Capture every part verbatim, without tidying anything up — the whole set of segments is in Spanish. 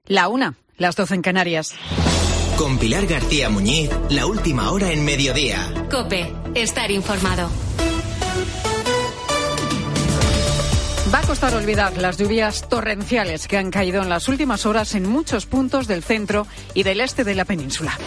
La una, las doce en Canarias. Con Pilar García Muñiz, la última hora en mediodía. COPE, estar informado. Va a costar olvidar las lluvias torrenciales que han caído en las últimas horas en muchos puntos del centro y del este de la península.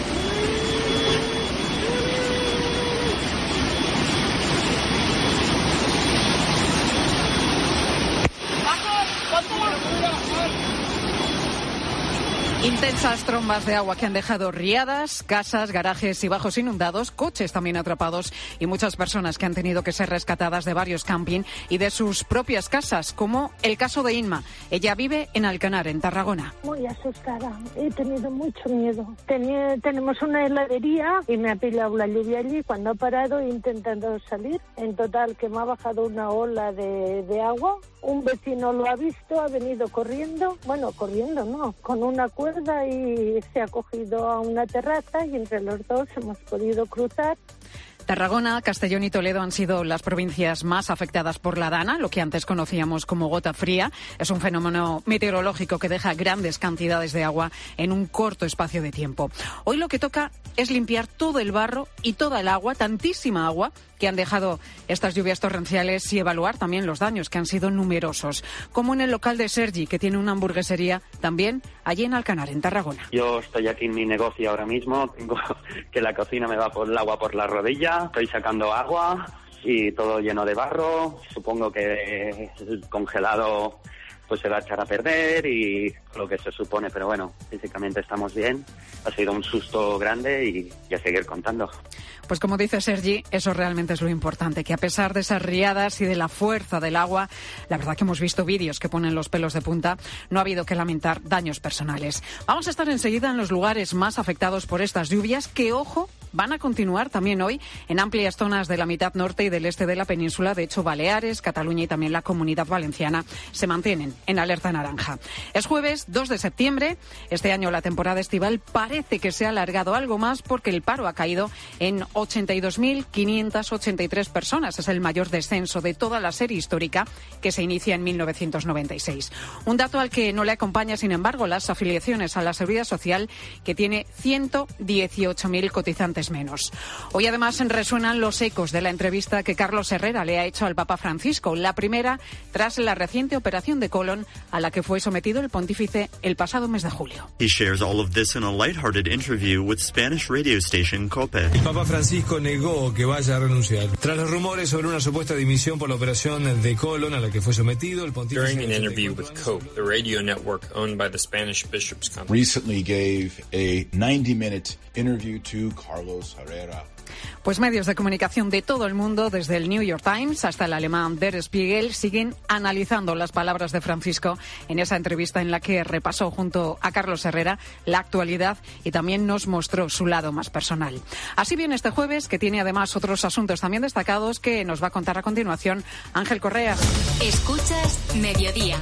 Intensas trombas de agua que han dejado riadas, casas, garajes y bajos inundados, coches también atrapados y muchas personas que han tenido que ser rescatadas de varios camping y de sus propias casas, como el caso de Inma. Ella vive en Alcanar, en Tarragona. Muy asustada, he tenido mucho miedo. Tenía, tenemos una heladería y me ha pillado la lluvia allí. Cuando ha parado he intentado salir. En total que me ha bajado una ola de, de agua. Un vecino lo ha visto, ha venido corriendo, bueno, corriendo no, con una cuerda y se ha cogido a una terraza y entre los dos hemos podido cruzar. Tarragona, Castellón y Toledo han sido las provincias más afectadas por la Dana, lo que antes conocíamos como gota fría. Es un fenómeno meteorológico que deja grandes cantidades de agua en un corto espacio de tiempo. Hoy lo que toca es limpiar todo el barro y toda el agua, tantísima agua, que han dejado estas lluvias torrenciales y evaluar también los daños, que han sido numerosos. Como en el local de Sergi, que tiene una hamburguesería también allí en Alcanar, en Tarragona. Yo estoy aquí en mi negocio ahora mismo, tengo que la cocina me va por el agua por la rodilla, estoy sacando agua y todo lleno de barro. Supongo que el congelado pues se va a echar a perder y lo que se supone, pero bueno, físicamente estamos bien. Ha sido un susto grande y, y a seguir contando. Pues como dice Sergi, eso realmente es lo importante, que a pesar de esas riadas y de la fuerza del agua, la verdad que hemos visto vídeos que ponen los pelos de punta, no ha habido que lamentar daños personales. Vamos a estar enseguida en los lugares más afectados por estas lluvias, que, ojo, van a continuar también hoy en amplias zonas de la mitad norte y del este de la península. De hecho, Baleares, Cataluña y también la Comunidad Valenciana se mantienen en alerta naranja. Es jueves dos de septiembre. Este año la temporada estival parece que se ha alargado algo más porque el paro ha caído en ochenta y dos mil quinientas ochenta y tres personas. Es el mayor descenso de toda la serie histórica que se inicia en mil novecientos noventa y seis. Un dato al que no le acompaña, sin embargo, las afiliaciones a la Seguridad Social, que tiene ciento dieciocho mil cotizantes menos. Hoy además resuenan los ecos de la entrevista que Carlos Herrera le ha hecho al Papa Francisco, la primera tras la reciente operación de colon a la que fue sometido el pontífice el pasado mes de julio. He shares all of this in a lighthearted interview with Spanish radio station COPE. El Papa Francisco negó que vaya a renunciar. Tras los rumores sobre una supuesta dimisión por la operación de colon a la que fue sometido el pontífice. During an interview with COPE, the radio network owned by the Spanish Bishops' Conference, recently gave a ninety minute interview to Carlos Herrera. Pues medios de comunicación de todo el mundo, desde el New York Times hasta el alemán Der Spiegel, siguen analizando las palabras de Francisco en esa entrevista en la que repasó junto a Carlos Herrera la actualidad y también nos mostró su lado más personal. Así viene este jueves, que tiene además otros asuntos también destacados que nos va a contar a continuación Ángel Correa. Escuchas Mediodía.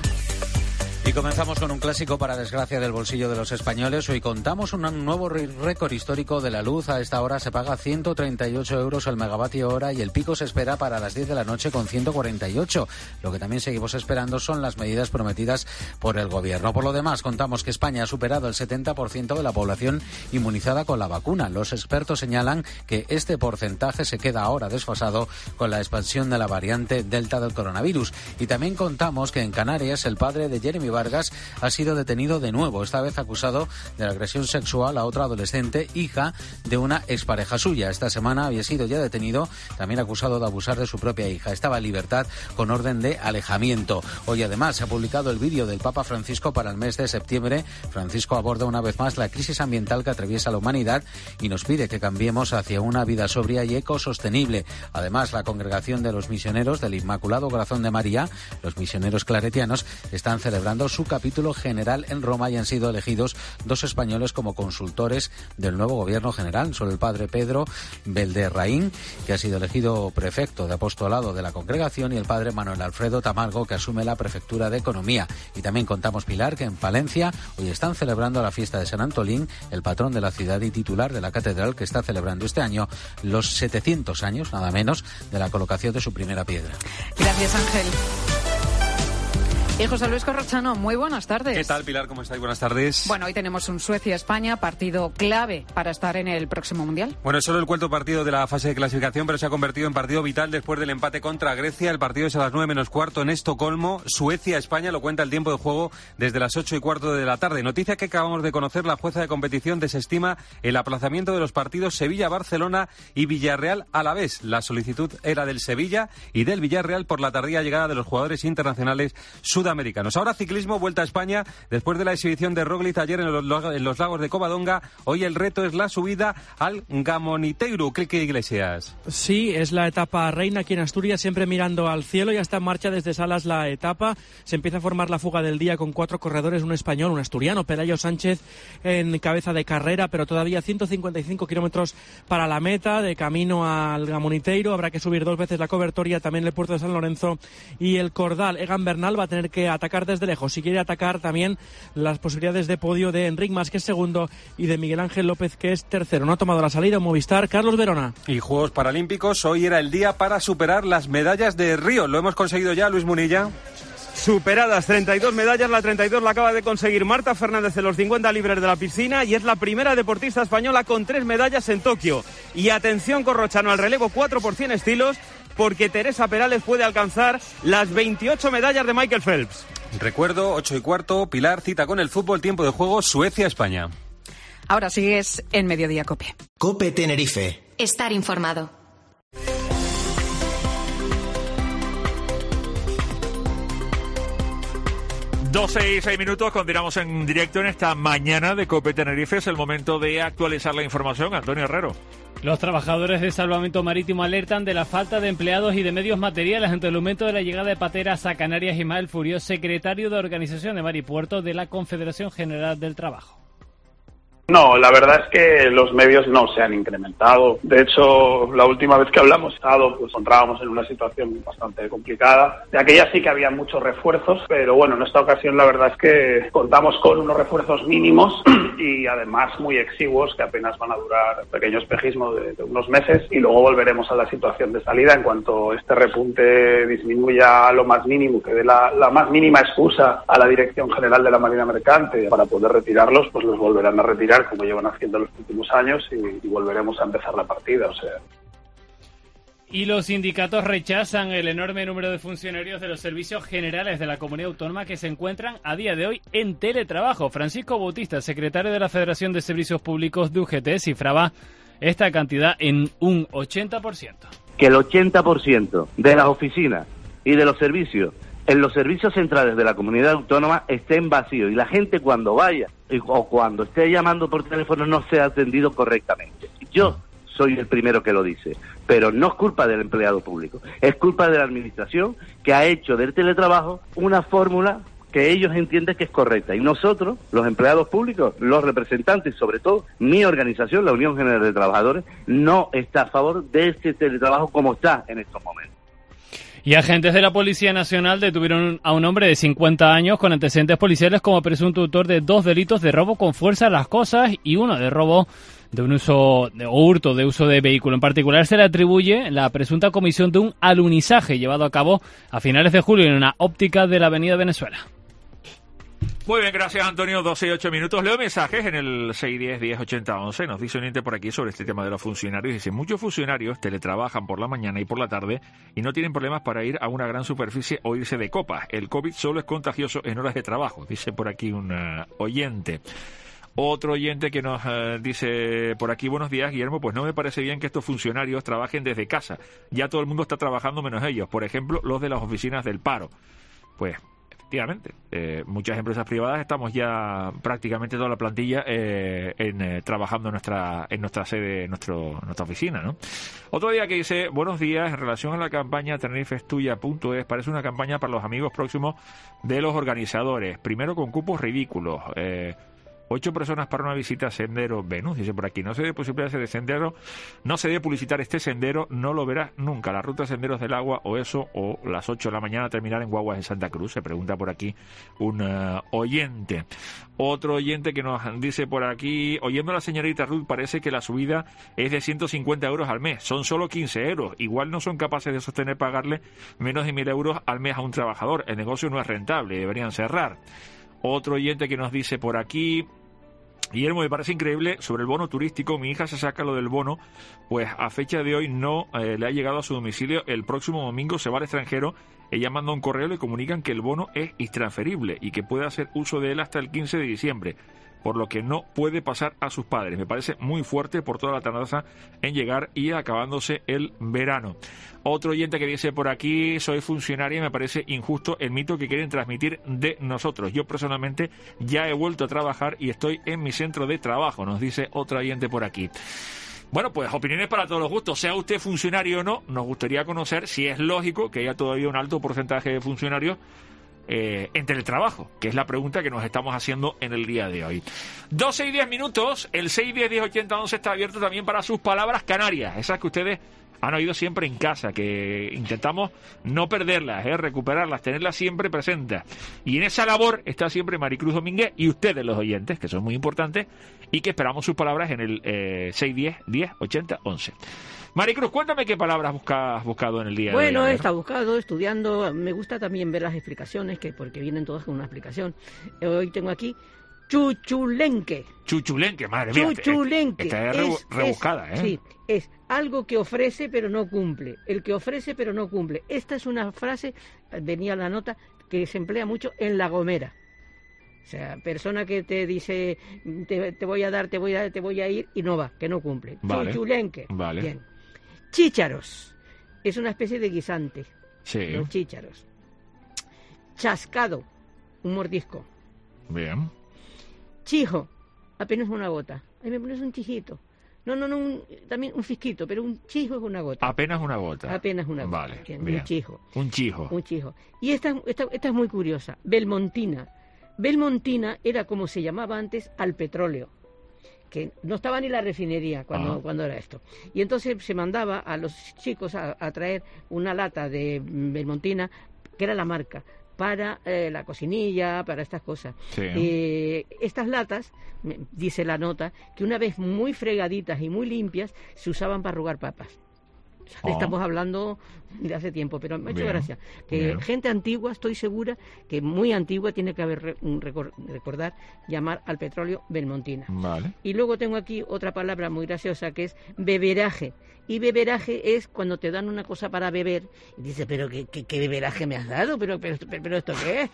Y comenzamos con un clásico para desgracia del bolsillo de los españoles. Hoy contamos un nuevo récord histórico de la luz. A esta hora se paga ciento treinta y ocho euros el megavatio hora y el pico se espera para las diez de la noche con ciento cuarenta y ocho. Lo que también seguimos esperando son las medidas prometidas por el gobierno. Por lo demás, contamos que España ha superado el setenta por ciento de la población inmunizada con la vacuna. Los expertos señalan que este porcentaje se queda ahora desfasado con la expansión de la variante Delta del coronavirus. Y también contamos que en Canarias el padre de Jeremy Vargas ha sido detenido de nuevo, esta vez acusado de la agresión sexual a otra adolescente, hija de una expareja suya. Esta semana había sido ya detenido, también acusado de abusar de su propia hija. Estaba en libertad con orden de alejamiento. Hoy además se ha publicado el vídeo del Papa Francisco para el mes de septiembre. Francisco aborda una vez más la crisis ambiental que atraviesa la humanidad y nos pide que cambiemos hacia una vida sobria y ecosostenible. Además, la congregación de los misioneros del Inmaculado Corazón de María, los misioneros claretianos, están celebrando su capítulo general en Roma y han sido elegidos dos españoles como consultores del nuevo gobierno general. Son el padre Pedro Belderraín, que ha sido elegido prefecto de apostolado de la congregación, y el padre Manuel Alfredo Tamargo, que asume la prefectura de Economía. Y también contamos, Pilar, que en Palencia hoy están celebrando la fiesta de San Antolín, el patrón de la ciudad y titular de la catedral, que está celebrando este año los setecientos años, nada menos, de la colocación de su primera piedra. Gracias, Ángel. Y José Luis Corrochano, muy buenas tardes. ¿Qué tal, Pilar? ¿Cómo estáis? Buenas tardes. Bueno, hoy tenemos un Suecia-España, partido clave para estar en el próximo Mundial. Bueno, es solo el cuarto partido de la fase de clasificación, pero se ha convertido en partido vital después del empate contra Grecia. El partido es a las nueve menos cuarto en Estocolmo. Suecia-España lo cuenta el tiempo de juego desde las ocho y cuarto de la tarde. Noticia que acabamos de conocer: la jueza de competición desestima el aplazamiento de los partidos Sevilla-Barcelona y Villarreal-Alavés. La solicitud era del Sevilla y del Villarreal por la tardía llegada de los jugadores internacionales sudamericanos. Ahora ciclismo, vuelta a España. Después de la exhibición de Roglic ayer en los, en los lagos de Covadonga, hoy el reto es la subida al Gamoniteiru. Quique Iglesias. Sí, es la etapa reina aquí en Asturias, siempre mirando al cielo. Ya está en marcha desde Salas la etapa. Se empieza a formar la fuga del día con cuatro corredores, un español, un asturiano, Pelayo Sánchez en cabeza de carrera, pero todavía ciento cincuenta y cinco kilómetros para la meta, de camino al Gamoniteiru. Habrá que subir dos veces la cobertoria, también el puerto de San Lorenzo y el Cordal. Egan Bernal va a tener que atacar desde lejos. Si quiere atacar también las posibilidades de podio de Enric Mas, que es segundo, y de Miguel Ángel López, que es tercero. No ha tomado la salida Movistar. Carlos Verona. Y Juegos Paralímpicos, hoy era el día para superar las medallas de Río. ¿Lo hemos conseguido ya, Luis Munilla? Superadas, treinta y dos medallas, la treinta y dos la acaba de conseguir Marta Fernández en los cincuenta libres de la piscina y es la primera deportista española con tres medallas en Tokio. Y atención, Corrochano, al relevo cuatro por cien estilos, porque Teresa Perales puede alcanzar las veintiocho medallas de Michael Phelps. Recuerdo, ocho y cuarto, Pilar, cita con el fútbol, tiempo de juego, Suecia-España. Ahora sigues en Mediodía COPE. COPE Tenerife. Estar informado. doce y seis minutos, continuamos en directo en esta mañana de COPE Tenerife. Es el momento de actualizar la información. Antonio Herrero. Los trabajadores de salvamento marítimo alertan de la falta de empleados y de medios materiales ante el aumento de la llegada de pateras a Canarias. Ismael Furio, secretario de Organización de Mar y Puerto de la Confederación General del Trabajo. No, la verdad es que los medios no se han incrementado. De hecho, la última vez que hablamos, pues encontrábamos en una situación bastante complicada. De aquella sí que había muchos refuerzos, pero bueno, en esta ocasión la verdad es que contamos con unos refuerzos mínimos y además muy exiguos que apenas van a durar un pequeño espejismo de, de unos meses y luego volveremos a la situación de salida en cuanto este repunte disminuya a lo más mínimo, que dé la, la más mínima excusa a la Dirección General de la Marina Mercante para poder retirarlos, pues los volverán a retirar como llevan haciendo los últimos años y, y volveremos a empezar la partida, o sea. Y los sindicatos rechazan el enorme número de funcionarios de los servicios generales de la comunidad autónoma que se encuentran a día de hoy en teletrabajo. Francisco Bautista, secretario de la Federación de Servicios Públicos de U G T, cifraba esta cantidad en un ochenta por ciento. Que el ochenta por ciento de las oficinas y de los servicios en los servicios centrales de la comunidad autónoma estén vacíos y la gente cuando vaya o cuando esté llamando por teléfono no sea atendido correctamente. Yo soy el primero que lo dice, pero no es culpa del empleado público, es culpa de la administración que ha hecho del teletrabajo una fórmula que ellos entienden que es correcta. Y nosotros, los empleados públicos, los representantes, sobre todo mi organización, la Unión General de Trabajadores, no está a favor de este teletrabajo como está en estos momentos. Y agentes de la Policía Nacional detuvieron a un hombre de cincuenta años con antecedentes policiales como presunto autor de dos delitos de robo con fuerza a las cosas y uno de robo de un uso de, o hurto de uso de vehículo. En particular se le atribuye la presunta comisión de un alunizaje llevado a cabo a finales de julio en una óptica de la Avenida Venezuela. Muy bien, gracias Antonio, doce y ocho minutos. Leo mensajes en el seis uno cero, diez ochenta once. Nos dice un ente por aquí sobre este tema de los funcionarios. Dice, muchos funcionarios teletrabajan por la mañana y por la tarde y no tienen problemas para ir a una gran superficie o irse de copas. El COVID solo es contagioso en horas de trabajo, dice por aquí un uh, oyente. Otro oyente que nos uh, dice por aquí, buenos días Guillermo, pues no me parece bien que estos funcionarios trabajen desde casa. Ya todo el mundo está trabajando menos ellos. Por ejemplo, los de las oficinas del paro. Pues efectivamente, eh, muchas empresas privadas estamos ya prácticamente toda la plantilla eh, en, eh, trabajando en nuestra en nuestra sede, nuestro, nuestra oficina, ¿no? Otro día que dice, buenos días, en relación a la campaña Tenerife es tuya punto es, parece una campaña para los amigos próximos de los organizadores, primero con cupos ridículos, eh, Ocho personas para una visita a Sendero Venus. Dice por aquí, no se dé posibilidad de sendero, no se debe publicitar este sendero, no lo verás nunca. La ruta Senderos del Agua o eso, o las ocho de la mañana terminar en Guaguas de Santa Cruz. Se pregunta por aquí un uh, oyente. Otro oyente que nos dice por aquí, oyendo a la señorita Ruth, parece que la subida es de ciento cincuenta euros al mes. Son solo quince euros. Igual no son capaces de sostener pagarle menos de mil euros al mes a un trabajador. El negocio no es rentable, deberían cerrar. Otro oyente que nos dice por aquí, Guillermo, me parece increíble sobre el bono turístico. Mi hija se saca lo del bono, pues a fecha de hoy no eh, le ha llegado a su domicilio. El próximo domingo se va al extranjero. Ella manda un correo y le comunican que el bono es intransferible y que puede hacer uso de él hasta el quince de diciembre, por lo que no puede pasar a sus padres. Me parece muy fuerte por toda la tardanza en llegar y acabándose el verano. Otro oyente que dice por aquí, soy funcionaria y me parece injusto el mito que quieren transmitir de nosotros. Yo personalmente ya he vuelto a trabajar y estoy en mi centro de trabajo, nos dice otro oyente por aquí. Bueno, pues opiniones para todos los gustos. Sea usted funcionario o no, nos gustaría conocer si es lógico que haya todavía un alto porcentaje de funcionarios Eh, en teletrabajo, que es la pregunta que nos estamos haciendo en el día de hoy. doce y diez minutos, el seis diez diez ochenta once está abierto también para sus palabras canarias, esas que ustedes han oído siempre en casa, que intentamos no perderlas, eh, recuperarlas, tenerlas siempre presentes. Y en esa labor está siempre Maricruz Domínguez y ustedes, los oyentes, que son muy importantes, y que esperamos sus palabras en el eh, seis diez diez ochenta once. Maricruz, cuéntame qué palabras has buscado en el día bueno, de hoy. Bueno, he estado buscando, estudiando. Me gusta también ver las explicaciones, que porque vienen todas con una explicación. Hoy tengo aquí chuchulenque. Chuchulenque, madre mía. Chuchulenque. Esta es, es rebuscada, es, ¿eh? Sí, es algo que ofrece pero no cumple. El que ofrece pero no cumple. Esta es una frase, venía la nota, que se emplea mucho en La Gomera. O sea, persona que te dice, te, te voy a dar, te voy a, te voy a ir, y no va, que no cumple. Vale. Chuchulenque. Vale. Bien. Chícharos. Es una especie de guisante. Sí. Los chícharos. Chascado. Un mordisco. Bien. Chijo. Apenas una gota. Ahí me pones un chijito. No, no, no, un, también un fisquito, pero un chijo es una gota. Apenas una gota. Apenas una gota. Vale. Bien, bien. Un chijo. Un chijo. Un chijo. Y esta, esta, esta es muy curiosa. Belmontina. Belmontina era como se llamaba antes al petróleo, que no estaba ni la refinería cuando, ah. cuando era esto. Y entonces se mandaba a los chicos a, a traer una lata de Belmontina, que era la marca, para eh, la cocinilla, para estas cosas. Sí. Eh, estas latas, dice la nota, que una vez muy fregaditas y muy limpias, se usaban para arrugar papas. O sea, oh. Estamos hablando de hace tiempo, pero me ha hecho bien, gracia. Que bien. Gente antigua, estoy segura, que muy antigua, tiene que haber recor recordar llamar al petróleo Belmontina. Vale. Y luego tengo aquí otra palabra muy graciosa, que es beberaje. Y beberaje es cuando te dan una cosa para beber y dices, pero ¿qué, qué, qué beberaje me has dado? ¿Pero, pero, pero, pero esto qué es?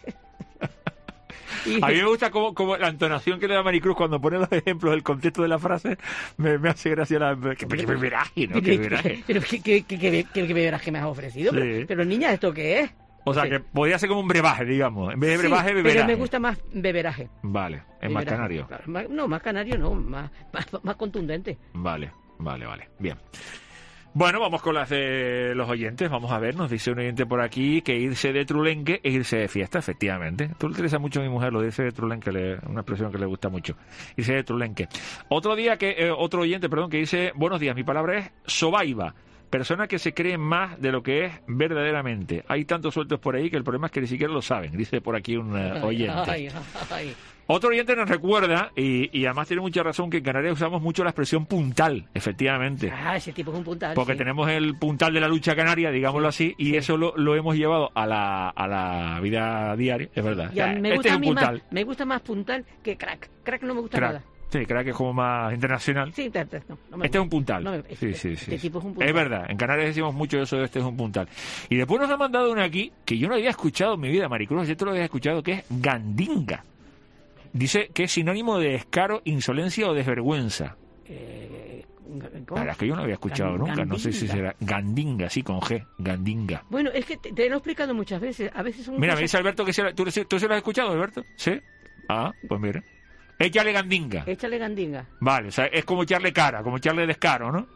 Y... A mí me gusta como, como la entonación que le da Maricruz cuando pone los ejemplos, el contexto de la frase, me, me hace gracia la... ¿Qué, qué beberaje, no? ¿Qué beberaje? ¿Pero qué, qué, qué, qué, qué, qué beberaje me has ofrecido? Sí. Pero, pero niña, ¿esto qué es? O sea, sí. Que podría ser como un brebaje, digamos. En vez de brebaje, sí, beberaje. Pero me gusta más beberaje. Vale, es beberaje. más canario. Claro, más, no, más canario no, más, más, más contundente. Vale, vale, vale. Bien. Bueno, vamos con las de los oyentes. Vamos a ver, nos dice un oyente por aquí que irse de trulenque es irse de fiesta, efectivamente. Esto le interesa mucho a mi mujer, lo de irse de trulenque, le, una expresión que le gusta mucho. Irse de trulenque. Otro día que eh, otro oyente, perdón, que dice, buenos días, mi palabra es sobaiba. Persona que se cree más de lo que es verdaderamente. Hay tantos sueltos por ahí que el problema es que ni siquiera lo saben, dice por aquí un uh, oyente. Ay, ay, ay. Otro oyente nos recuerda, y, y además tiene mucha razón, que en Canarias usamos mucho la expresión puntal, efectivamente. Ah, ese tipo es un puntal. Porque sí. Tenemos el puntal de la lucha canaria, digámoslo sí, así, y sí. Eso lo, lo hemos llevado a la, a la vida diaria, es verdad. Ya, o sea, me, este gusta es a un mí puntal. Más, me gusta más puntal que crack. Crack no me gusta Crack. nada. Sí, crack es como más internacional. Sí, no, no me este es un puntal. No me, sí, este, sí, sí. Este tipo es un puntal. Es verdad, en Canarias decimos mucho eso de este es un puntal. Y después nos ha mandado una aquí que yo no había escuchado en mi vida, Maricruz, yo te lo había escuchado, que es gandinga. Dice que es sinónimo de descaro, insolencia o desvergüenza. Eh, La verdad es que yo no había escuchado Gan, nunca, gandinga. No sé si será gandinga, sí, con G, gandinga. Bueno, es que te, te lo he explicado muchas veces, a veces son Mira, cosas... me dice Alberto que se la, ¿tú, ¿tú se lo has escuchado, Alberto? ¿Sí? Ah, pues mira. Échale gandinga. Échale gandinga. Vale, o sea, es como echarle cara, como echarle descaro, ¿no?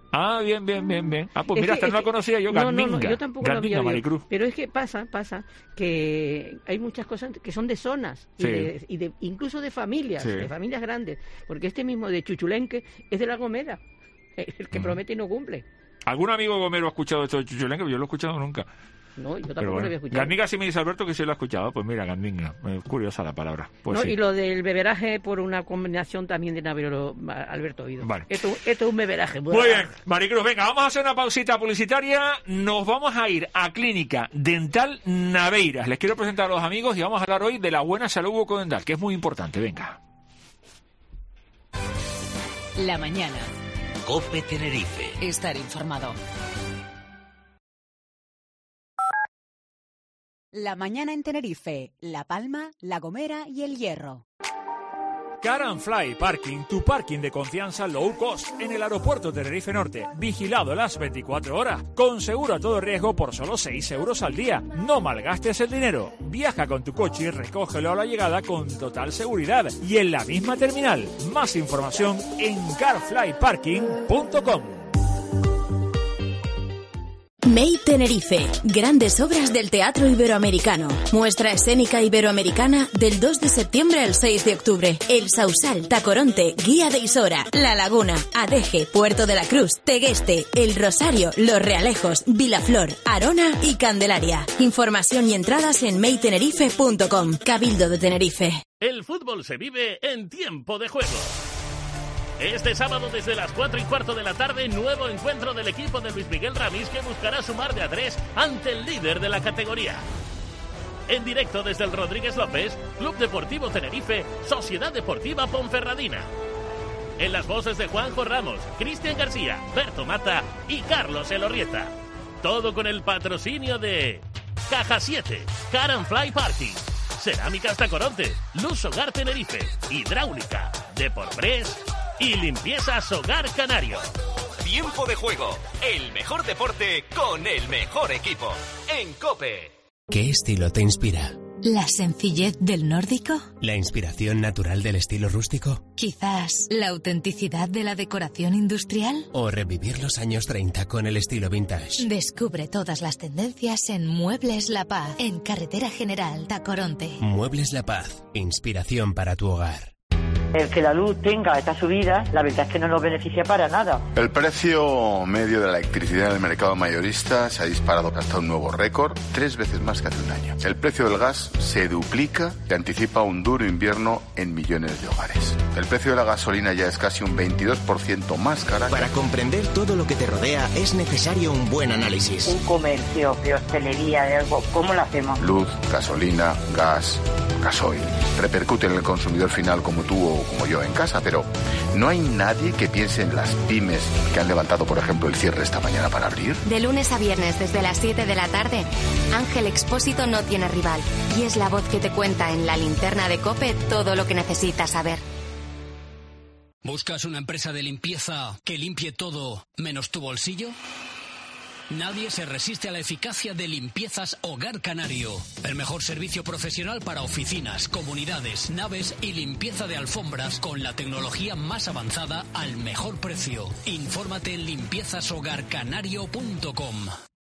Ah, bien, bien, bien, bien. Ah, pues Es mira, que- esta es no la que- conocía yo, no, Gandinga. no, no, yo tampoco lo Gandinga, había oído. Maricruz. Pero es que pasa, pasa, que hay muchas cosas que son de zonas, y Sí. de, y de- incluso de familias, Sí. de familias grandes. Porque este mismo de Chuchulenque es de La Gomera, el que Mm. promete y no cumple. ¿Algún amigo gomero ha escuchado esto de Chuchulenque? Yo lo he escuchado nunca. No, yo tampoco Pero lo bueno. había escuchado. Gandinga sí me dice Alberto que sí lo ha escuchado. Pues mira, Gandinga. Es curiosa la palabra. Pues No, sí. y lo del beberaje por una combinación también de Navero Alberto Oído. Vale. Esto, esto es un beberaje. Muy bien, Maricruz, venga, vamos a hacer una pausita publicitaria. Nos vamos a ir a Clínica Dental Naveiras. Les quiero presentar a los amigos y vamos a hablar hoy de la buena salud bucodental, que es muy importante. Venga. La mañana. COPE Tenerife. Estar informado. La mañana en Tenerife, La Palma, La Gomera y El Hierro. Car and Fly Parking, tu parking de confianza low cost en el aeropuerto Tenerife Norte. Vigilado las veinticuatro horas. Con seguro a todo riesgo por solo seis euros al día. No malgastes el dinero. Viaja con tu coche y recógelo a la llegada con total seguridad. Y en la misma terminal. Más información en car fly parking punto com. May Tenerife. Grandes obras del teatro iberoamericano. Muestra escénica iberoamericana del dos de septiembre al seis de octubre. El Sausal, Tacoronte, Guía de Isora, La Laguna, Adeje, Puerto de la Cruz, Tegueste, El Rosario, Los Realejos, Vilaflor, Arona y Candelaria. Información y entradas en may tenerife punto com. Cabildo de Tenerife. El fútbol se vive en tiempo de juego. Este sábado desde las cuatro y cuarto de la tarde, nuevo encuentro del equipo de Luis Miguel Ramis que buscará sumar de a tres ante el líder de la categoría. En directo desde el Rodríguez López, Club Deportivo Tenerife, Sociedad Deportiva Ponferradina. En las voces de Juanjo Ramos, Cristian García, Berto Mata y Carlos Elorrieta. Todo con el patrocinio de Caja siete, Car and Fly Parking, Cerámicas Tacoronte, Luz Hogar Tenerife, Hidráulica, Deporpress y Limpiezas Hogar Canario. Tiempo de juego, el mejor deporte con el mejor equipo. En COPE. ¿Qué estilo te inspira? ¿La sencillez del nórdico? ¿La inspiración natural del estilo rústico? ¿Quizás la autenticidad de la decoración industrial? ¿O revivir los años treinta con el estilo vintage? Descubre todas las tendencias en Muebles La Paz, en Carretera General Tacoronte. Muebles La Paz, inspiración para tu hogar. El que la luz tenga esta subida, la verdad es que no nos beneficia para nada. El precio medio de la electricidad en el mercado mayorista se ha disparado hasta un nuevo récord, tres veces más que hace un año. El precio del gas se duplica y anticipa un duro invierno en millones de hogares. El precio de la gasolina ya es casi un veintidós por ciento más cara. Para comprender todo lo que te rodea es necesario un buen análisis. Un comercio de hostelería, de algo, ¿cómo lo hacemos? Luz, gasolina, gas, gasoil. Repercute en el consumidor final como tú o como yo en casa, pero ¿no hay nadie que piense en las pymes que han levantado, por ejemplo, el cierre esta mañana para abrir? De lunes a viernes desde las siete de la tarde, Ángel Expósito no tiene rival y es la voz que te cuenta en la linterna de COPE todo lo que necesitas saber. ¿Buscas una empresa de limpieza que limpie todo menos tu bolsillo? Nadie se resiste a la eficacia de Limpiezas Hogar Canario. El mejor servicio profesional para oficinas, comunidades, naves y limpieza de alfombras con la tecnología más avanzada al mejor precio. Infórmate en limpiezas hogar canario punto com.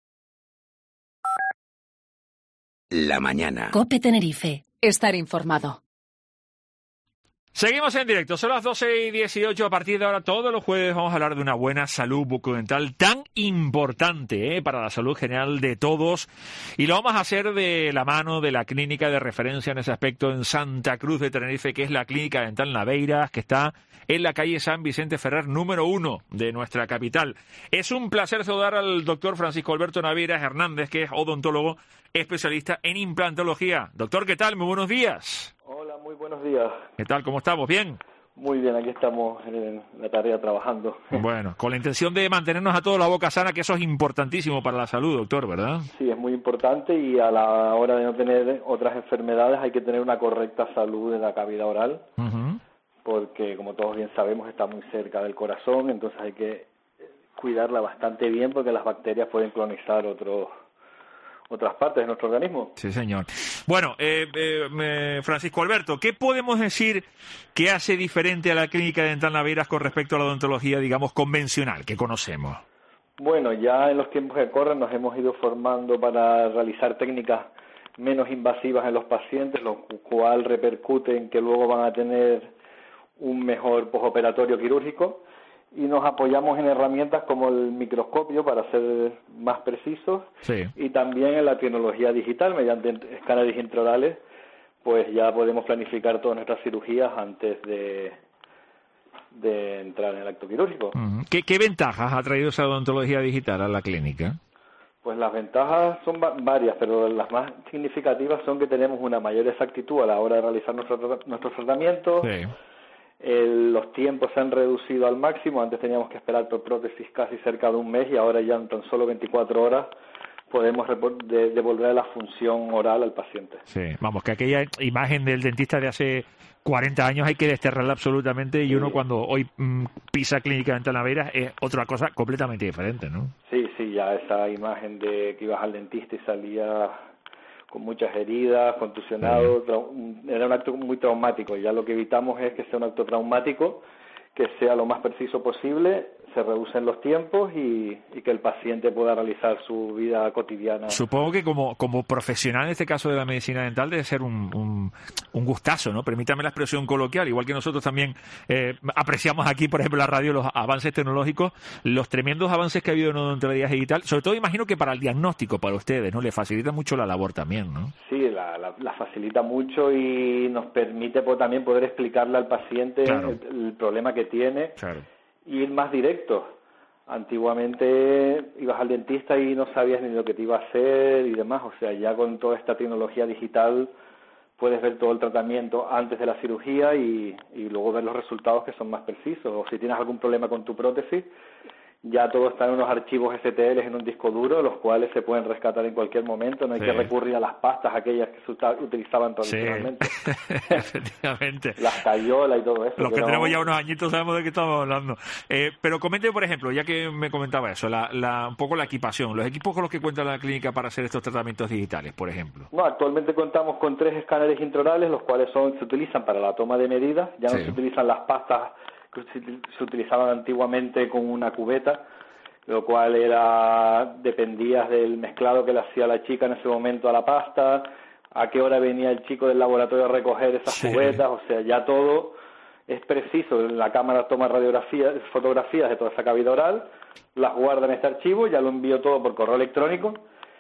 La mañana. COPE Tenerife. Estar informado. Seguimos en directo, son las doce y dieciocho. A partir de ahora, todos los jueves vamos a hablar de una buena salud bucodental tan importante ¿eh? para la salud general de todos. Y lo vamos a hacer de la mano de la clínica de referencia en ese aspecto en Santa Cruz de Tenerife, que es la Clínica Dental Naveiras, que está en la calle San Vicente Ferrer, número uno de nuestra capital. Es un placer saludar al doctor Francisco Alberto Naveiras Hernández, que es odontólogo especialista en implantología. Doctor, ¿qué tal? Muy buenos días. Hola, muy buenos días. ¿Qué tal? ¿Cómo estamos? ¿Bien? Muy bien, aquí estamos en la tarea trabajando. Bueno, con la intención de mantenernos a todos la boca sana, que eso es importantísimo para la salud, doctor, ¿verdad? Sí, es muy importante y a la hora de no tener otras enfermedades hay que tener una correcta salud de la cavidad oral, uh-huh. porque como todos bien sabemos está muy cerca del corazón, entonces hay que cuidarla bastante bien porque las bacterias pueden colonizar otros otras partes de nuestro organismo. Sí, señor. Bueno, eh, eh, Francisco Alberto, ¿qué podemos decir que hace diferente a la Clínica Dental Naveras con respecto a la odontología, digamos, convencional que conocemos? Bueno, ya en los tiempos que corren nos hemos ido formando para realizar técnicas menos invasivas en los pacientes, lo cual repercute en que luego van a tener un mejor postoperatorio quirúrgico, y nos apoyamos en herramientas como el microscopio para ser más precisos, sí. y también en la tecnología digital, mediante escáneres intraorales, pues ya podemos planificar todas nuestras cirugías antes de, de entrar en el acto quirúrgico. Uh-huh. ¿Qué, ¿Qué ventajas ha traído esa odontología digital a la clínica? Pues las ventajas son va- varias, pero las más significativas son que tenemos una mayor exactitud a la hora de realizar nuestro, nuestros tratamientos. Sí. El, los tiempos se han reducido al máximo. Antes teníamos que esperar por prótesis casi cerca de un mes, y ahora ya en tan solo veinticuatro horas podemos repor- de, devolver la función oral al paciente. Sí, vamos, que aquella imagen del dentista de hace cuarenta años hay que desterrarla absolutamente, y sí. Uno cuando hoy mmm, pisa Clínica Dental Naveras es otra cosa completamente diferente, ¿no? Sí, sí, ya esa imagen de que ibas al dentista y salía con muchas heridas, contusionado, sí. Era un acto muy traumático. Ya lo que evitamos es que sea un acto traumático, que sea lo más preciso posible, se reducen los tiempos y, y que el paciente pueda realizar su vida cotidiana. Supongo que como, como profesional en este caso de la medicina dental debe ser un, un, un gustazo, ¿no? Permítame la expresión coloquial, igual que nosotros también eh, apreciamos aquí, por ejemplo, en la radio los avances tecnológicos, los tremendos avances que ha habido en odontología digital, sobre todo imagino que para el diagnóstico, para ustedes, ¿no? Le facilita mucho la labor también, ¿no? Sí, la, la, la facilita mucho y nos permite pues, también poder explicarle al paciente claro. el, el problema que tiene. Claro. Y ir más directo. Antiguamente ibas al dentista y no sabías ni lo que te iba a hacer y demás. O sea, ya con toda esta tecnología digital puedes ver todo el tratamiento antes de la cirugía y, y luego ver los resultados que son más precisos. O si tienes algún problema con tu prótesis, ya todo está en unos archivos S T L en un disco duro, los cuales se pueden rescatar en cualquier momento. No hay sí. que recurrir a las pastas aquellas que se utilizaban tradicionalmente. Sí. Efectivamente. Las cayolas y todo eso. Los que, que tenemos no... ya unos añitos sabemos de qué estamos hablando. Eh, pero comente, por ejemplo, ya que me comentaba eso, la, la, un poco la equipación, los equipos con los que cuenta la clínica para hacer estos tratamientos digitales, por ejemplo. No, actualmente contamos con tres escáneres intraorales, los cuales son se utilizan para la toma de medidas. Ya no sí. se utilizan las pastas que se utilizaban antiguamente con una cubeta, lo cual era dependías del mezclado que le hacía la chica en ese momento a la pasta, a qué hora venía el chico del laboratorio a recoger esas sí. cubetas, o sea, ya todo es preciso. La cámara toma radiografías, fotografías de toda esa cavidad oral, las guarda en este archivo, ya lo envío todo por correo electrónico,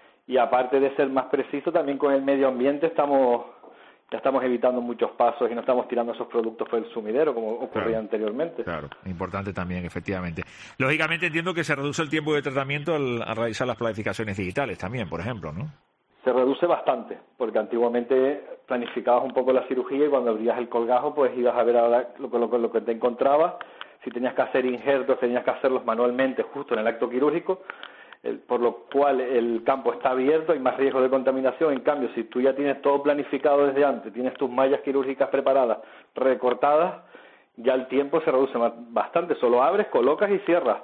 y aparte de ser más preciso, también con el medio ambiente estamos ya estamos evitando muchos pasos y no estamos tirando esos productos por el sumidero como ocurría claro, anteriormente. Claro, importante también, efectivamente. Lógicamente entiendo que se reduce el tiempo de tratamiento al, al realizar las planificaciones digitales también, por ejemplo, ¿no? Se reduce bastante, porque antiguamente planificabas un poco la cirugía y cuando abrías el colgajo pues ibas a ver ahora lo, lo, lo que te encontrabas. Si tenías que hacer injertos, tenías que hacerlos manualmente justo en el acto quirúrgico, El, por lo cual el campo está abierto, hay más riesgo de contaminación. En cambio, si tú ya tienes todo planificado desde antes, tienes tus mallas quirúrgicas preparadas, recortadas, ya el tiempo se reduce bastante, solo abres, colocas y cierras.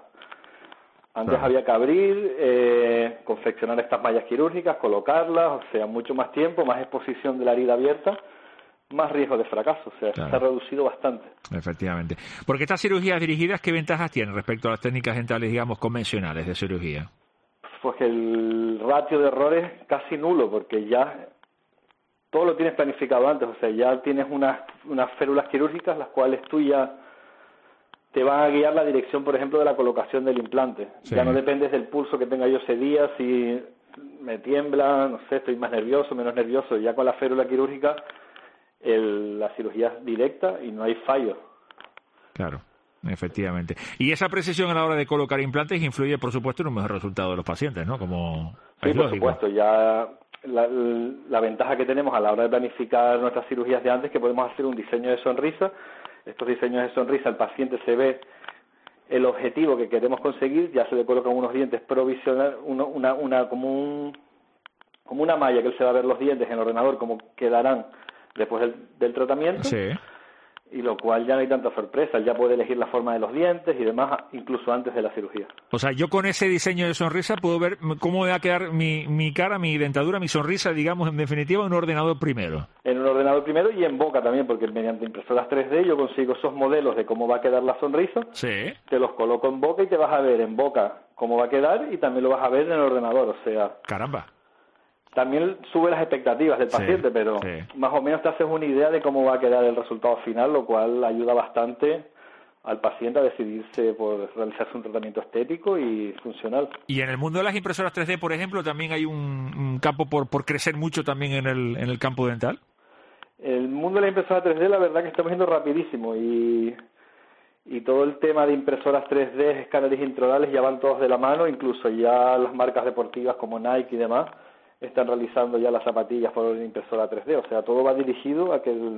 Antes claro. había que abrir, eh, confeccionar estas mallas quirúrgicas, colocarlas, o sea, mucho más tiempo, más exposición de la herida abierta, más riesgo de fracaso, o sea, claro. se ha reducido bastante. Efectivamente. Porque estas cirugías dirigidas, ¿qué ventajas tienen respecto a las técnicas dentales, digamos, convencionales de cirugía? Pues que el ratio de errores es casi nulo, porque ya todo lo tienes planificado antes, o sea, ya tienes unas, unas férulas quirúrgicas, las cuales tú ya te van a guiar la dirección, por ejemplo, de la colocación del implante. Sí. Ya no dependes del pulso que tenga yo ese día, si me tiembla, no sé, estoy más nervioso, menos nervioso, ya con la férula quirúrgica el, la cirugía es directa y no hay fallo. Claro. Efectivamente. Y esa precisión a la hora de colocar implantes influye, por supuesto, en un mejor resultado de los pacientes, ¿no? Como sí, es por lógico. supuesto. Ya la, la ventaja que tenemos a la hora de planificar nuestras cirugías de antes es que podemos hacer un diseño de sonrisa. Estos diseños de sonrisa, el paciente se ve el objetivo que queremos conseguir, ya se le colocan unos dientes provisionales, uno, una, una, como, un, como una malla que él se va a ver los dientes en el ordenador, como quedarán después del, del tratamiento. Sí. y lo cual ya no hay tanta sorpresa, ya puede elegir la forma de los dientes y demás, incluso antes de la cirugía. O sea, yo con ese diseño de sonrisa puedo ver cómo va a quedar mi, mi cara, mi dentadura, mi sonrisa, digamos, en definitiva, en un ordenador primero. En un ordenador primero y en boca también, porque mediante impresoras tres D yo consigo esos modelos de cómo va a quedar la sonrisa, sí. Te los coloco en boca y te vas a ver en boca cómo va a quedar y también lo vas a ver en el ordenador, o sea... Caramba. También sube las expectativas del paciente, sí, pero sí. Más o menos te haces una idea de cómo va a quedar el resultado final, lo cual ayuda bastante al paciente a decidirse por realizarse un tratamiento estético y funcional. Y en el mundo de las impresoras tres D, por ejemplo, también hay un, un campo por, por crecer mucho también en el, en el campo dental. El mundo de la impresora tres D, la verdad que estamos yendo rapidísimo y, y todo el tema de impresoras tres D, escáneres intradentales ya van todos de la mano, incluso ya las marcas deportivas como Nike y demás están realizando ya las zapatillas por impresora tres D, o sea, todo va dirigido a que el,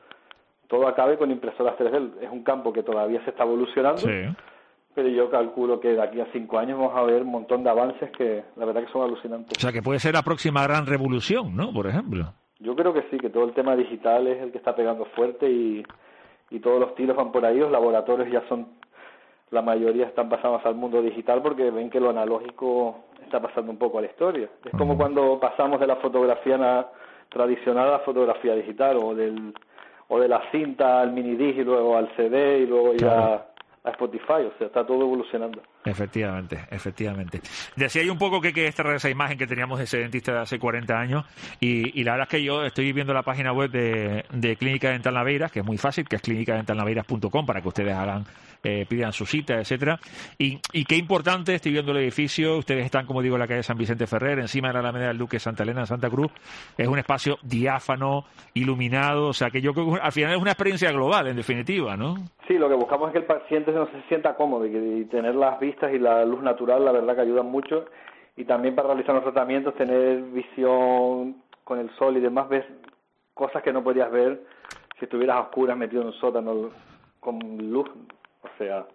todo acabe con impresoras tres D. Es un campo que todavía se está evolucionando, sí. Pero yo calculo que de aquí a cinco años vamos a ver un montón de avances que la verdad que son alucinantes. O sea, que puede ser la próxima gran revolución, ¿no?, por ejemplo. Yo creo que sí, que todo el tema digital es el que está pegando fuerte y, y todos los tiros van por ahí, los laboratorios ya son, la mayoría están pasando al mundo digital porque ven que lo analógico está pasando un poco a la historia. Es como uh-huh. cuando pasamos de la fotografía na, tradicional a la fotografía digital, o del o de la cinta al minidisc y luego al C D y luego claro. ya a Spotify, o sea, está todo evolucionando. Efectivamente, efectivamente. Decía yo un poco que hay que extraer esa imagen que teníamos de ese dentista de hace cuarenta años y, y la verdad es que yo estoy viendo la página web de, de Clínica Dental Naveiras, que es muy fácil, que es clínica dental naveiras punto com, para que ustedes hagan, eh, pidan su cita, etcétera. Y, y qué importante, estoy viendo el edificio, ustedes están, como digo, en la calle San Vicente Ferrer, encima de la Alameda del Duque Santa Elena, Santa Cruz. Es un espacio diáfano, iluminado, o sea que yo creo que al final es una experiencia global, en definitiva, ¿no? Sí, lo que buscamos es que el paciente no se sienta cómodo y, que, y tener las vistas y la luz natural, la verdad que ayudan mucho, y también para realizar los tratamientos tener visión con el sol y demás, ves cosas que no podías ver si estuvieras a oscuras metido en un sótano con luz, o sea,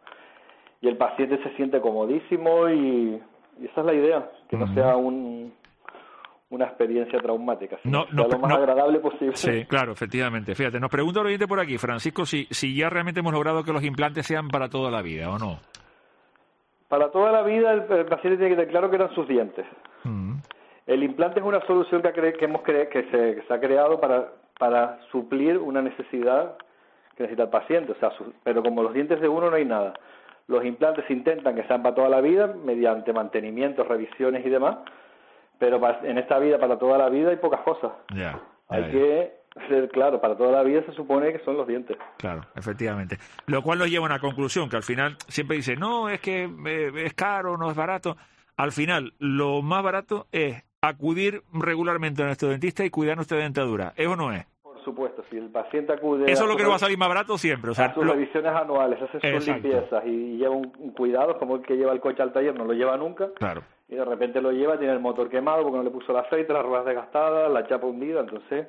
y el paciente se siente comodísimo y, y esa es la idea, que uh-huh. no sea un una experiencia traumática, sino no, no, sea lo más no, agradable posible. Sí, claro, efectivamente. Fíjate, nos pregunta el oyente por aquí, Francisco, si, si ya realmente hemos logrado que los implantes sean para toda la vida, ¿o no? Para toda la vida el, el paciente tiene que tener claro que eran sus dientes. Mm. El implante es una solución que, cre- que hemos cre- que, se, que se ha creado para, para suplir una necesidad que necesita el paciente, o sea, su, pero como los dientes de uno no hay nada. Los implantes se intentan que sean para toda la vida mediante mantenimientos, revisiones y demás, pero para, en esta vida, para toda la vida, hay pocas cosas. Yeah, hay yeah. que ser claro, para toda la vida se supone que son los dientes. Claro, efectivamente. Lo cual nos lleva a una conclusión, que al final siempre dice, no, es que eh, es caro, no es barato. Al final, lo más barato es acudir regularmente a nuestro dentista y cuidar nuestra dentadura. ¿Es o no es? Por supuesto, si el paciente acude... Eso es lo que nos va a salir más barato siempre. O sea, a sus lo... revisiones anuales, hace sus Exacto. limpiezas y lleva un, un cuidado, como el que lleva el coche al taller, no lo lleva nunca. Claro. Y de repente lo lleva, tiene el motor quemado porque no le puso el aceite, las ruedas desgastadas, la chapa hundida, entonces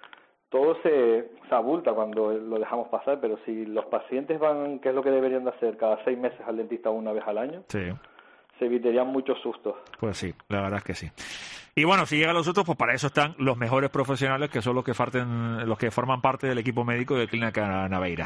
todo se, se abulta cuando lo dejamos pasar, pero si los pacientes van, que es lo que deberían de hacer, cada seis meses al dentista una vez al año, sí. se evitarían muchos sustos. Pues sí, la verdad es que sí. Y bueno, si llegan los otros, pues para eso están los mejores profesionales, que son los que, farten, los que forman parte del equipo médico de Clínica Naveiras.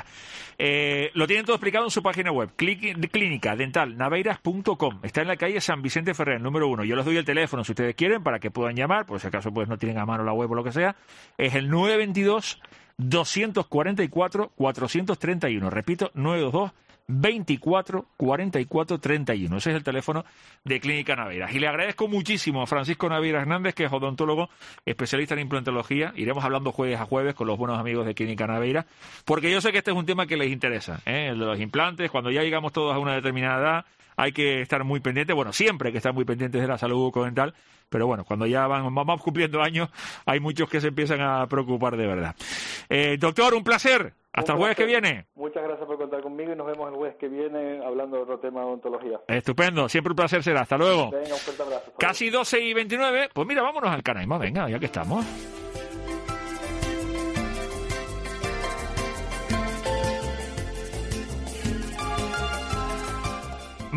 Eh, lo tienen todo explicado en su página web, clínica dental naveiras punto com. Está en la calle San Vicente Ferrer, número uno. Yo les doy el teléfono si ustedes quieren, para que puedan llamar, por si acaso pues no tienen a mano la web o lo que sea. Es el nueve dos dos, dos cuatro cuatro, cuatro tres uno. Repito, nueve dos dos, veinticuatro, cuarenta y cuatro, treinta y uno. Ese es el teléfono de Clínica Naveiras. Y le agradezco muchísimo a Francisco Naveiras Hernández, que es odontólogo especialista en implantología. Iremos hablando jueves a jueves con los buenos amigos de Clínica Naveiras, porque yo sé que este es un tema que les interesa, ¿eh? El de los implantes. Cuando ya llegamos todos a una determinada edad, hay que estar muy pendientes. Bueno, siempre hay que estar muy pendientes de la salud bucodental, pero bueno, cuando ya van, vamos cumpliendo años, hay muchos que se empiezan a preocupar de verdad. Eh, doctor, un placer. Hasta el jueves que viene. Muchas gracias por contar conmigo y nos vemos el jueves que viene hablando de otro tema de odontología. Estupendo, siempre un placer será. Hasta luego. Venga, un fuerte abrazo. Casi doce y veintinueve. Pues mira, vámonos al Canaima. Venga, ya que estamos.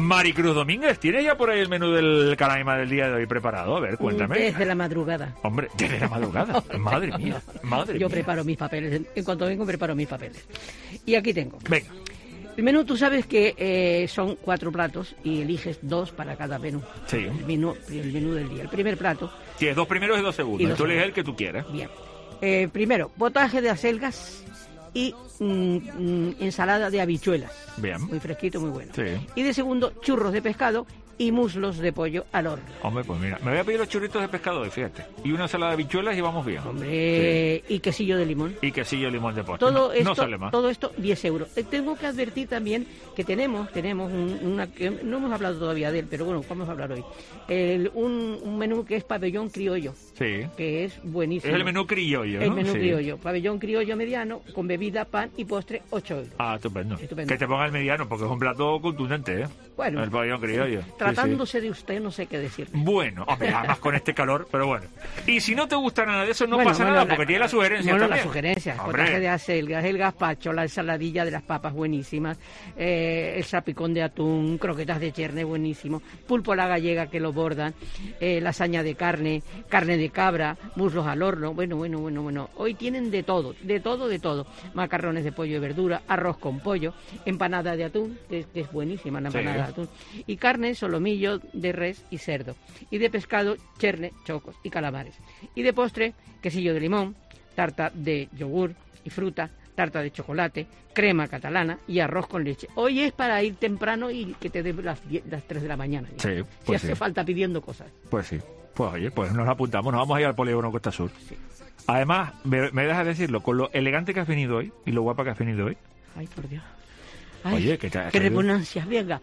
Maricruz Domínguez, ¿tienes ya por ahí el menú del Canaima del día de hoy preparado? A ver, cuéntame. Desde la madrugada. Hombre, desde la madrugada. Madre mía, madre Yo mía. preparo mis papeles. En cuanto vengo, preparo mis papeles. Y aquí tengo. Venga. El menú, tú sabes que eh, son cuatro platos y eliges dos para cada menú. Sí. El menú, el menú del día. El primer plato. Tienes dos primeros y dos segundos. Y dos tú eliges segundos. el que tú quieras. Bien. Eh, primero, potaje de acelgas y mm, mm, ensalada de habichuelas. Bien. Muy fresquito, muy bueno. Sí. Y de segundo, churros de pescado y muslos de pollo al horno. Hombre, pues mira, me voy a pedir los churritos de pescado hoy, fíjate. Y una ensalada de habichuelas y vamos bien. Hombre, y quesillo de limón. Y quesillo limón de postre. Todo no, esto, no sale más. todo esto, diez euros. Eh, tengo que advertir también que tenemos, tenemos un- una, que no hemos hablado todavía de él, pero bueno, vamos a hablar hoy. El- un, un menú que es pabellón criollo, Sí. que es buenísimo. Es el menú criollo, ¿no? El menú Sí. criollo, pabellón criollo mediano, con bebida, pan y postre, ocho euros. Ah, estupendo. Estupendo. Que te ponga el mediano, porque es un plato contundente, ¿eh? Bueno. El pabellón criollo. Sí, Tratándose de usted, no sé qué decir. sí. Bueno, hombre, además con este calor, pero bueno. Y si no te gusta nada de eso, no Bueno, pasa bueno, nada, la- porque tiene las sugerencias Bueno, también. las sugerencias. Hombre. Potaje de acelgas, el gazpacho, la ensaladilla de las papas buenísimas, eh, el sapicón de atún, croquetas de cherne buenísimo, pulpo a la gallega que lo bordan, eh, lasaña de carne, carne de cabra, muslos al horno. Bueno, bueno, bueno, bueno. Hoy tienen de todo, de todo, de todo. Macarrones de pollo y verdura, arroz con pollo, empanada de atún, que, que es buenísima la Sí. empanada de atún, y carne, solomillo de res y cerdo. Y de pescado, cherne, chocos y calamares. Y de postre, quesillo de limón, tarta de yogur y fruta, tarta de chocolate, crema catalana y arroz con leche. Hoy es para ir temprano y que te dé las, die- las tres de la mañana. Sí, si pues hace sí. falta pidiendo cosas. Pues sí. Pues oye, pues nos apuntamos, nos vamos a ir al polígono Costa Sur. Además, me, me dejas decirlo, con lo elegante que has venido hoy y lo guapa que has venido hoy. Ay, por Dios. Oye, que te ha qué salido- repugnancia. Venga.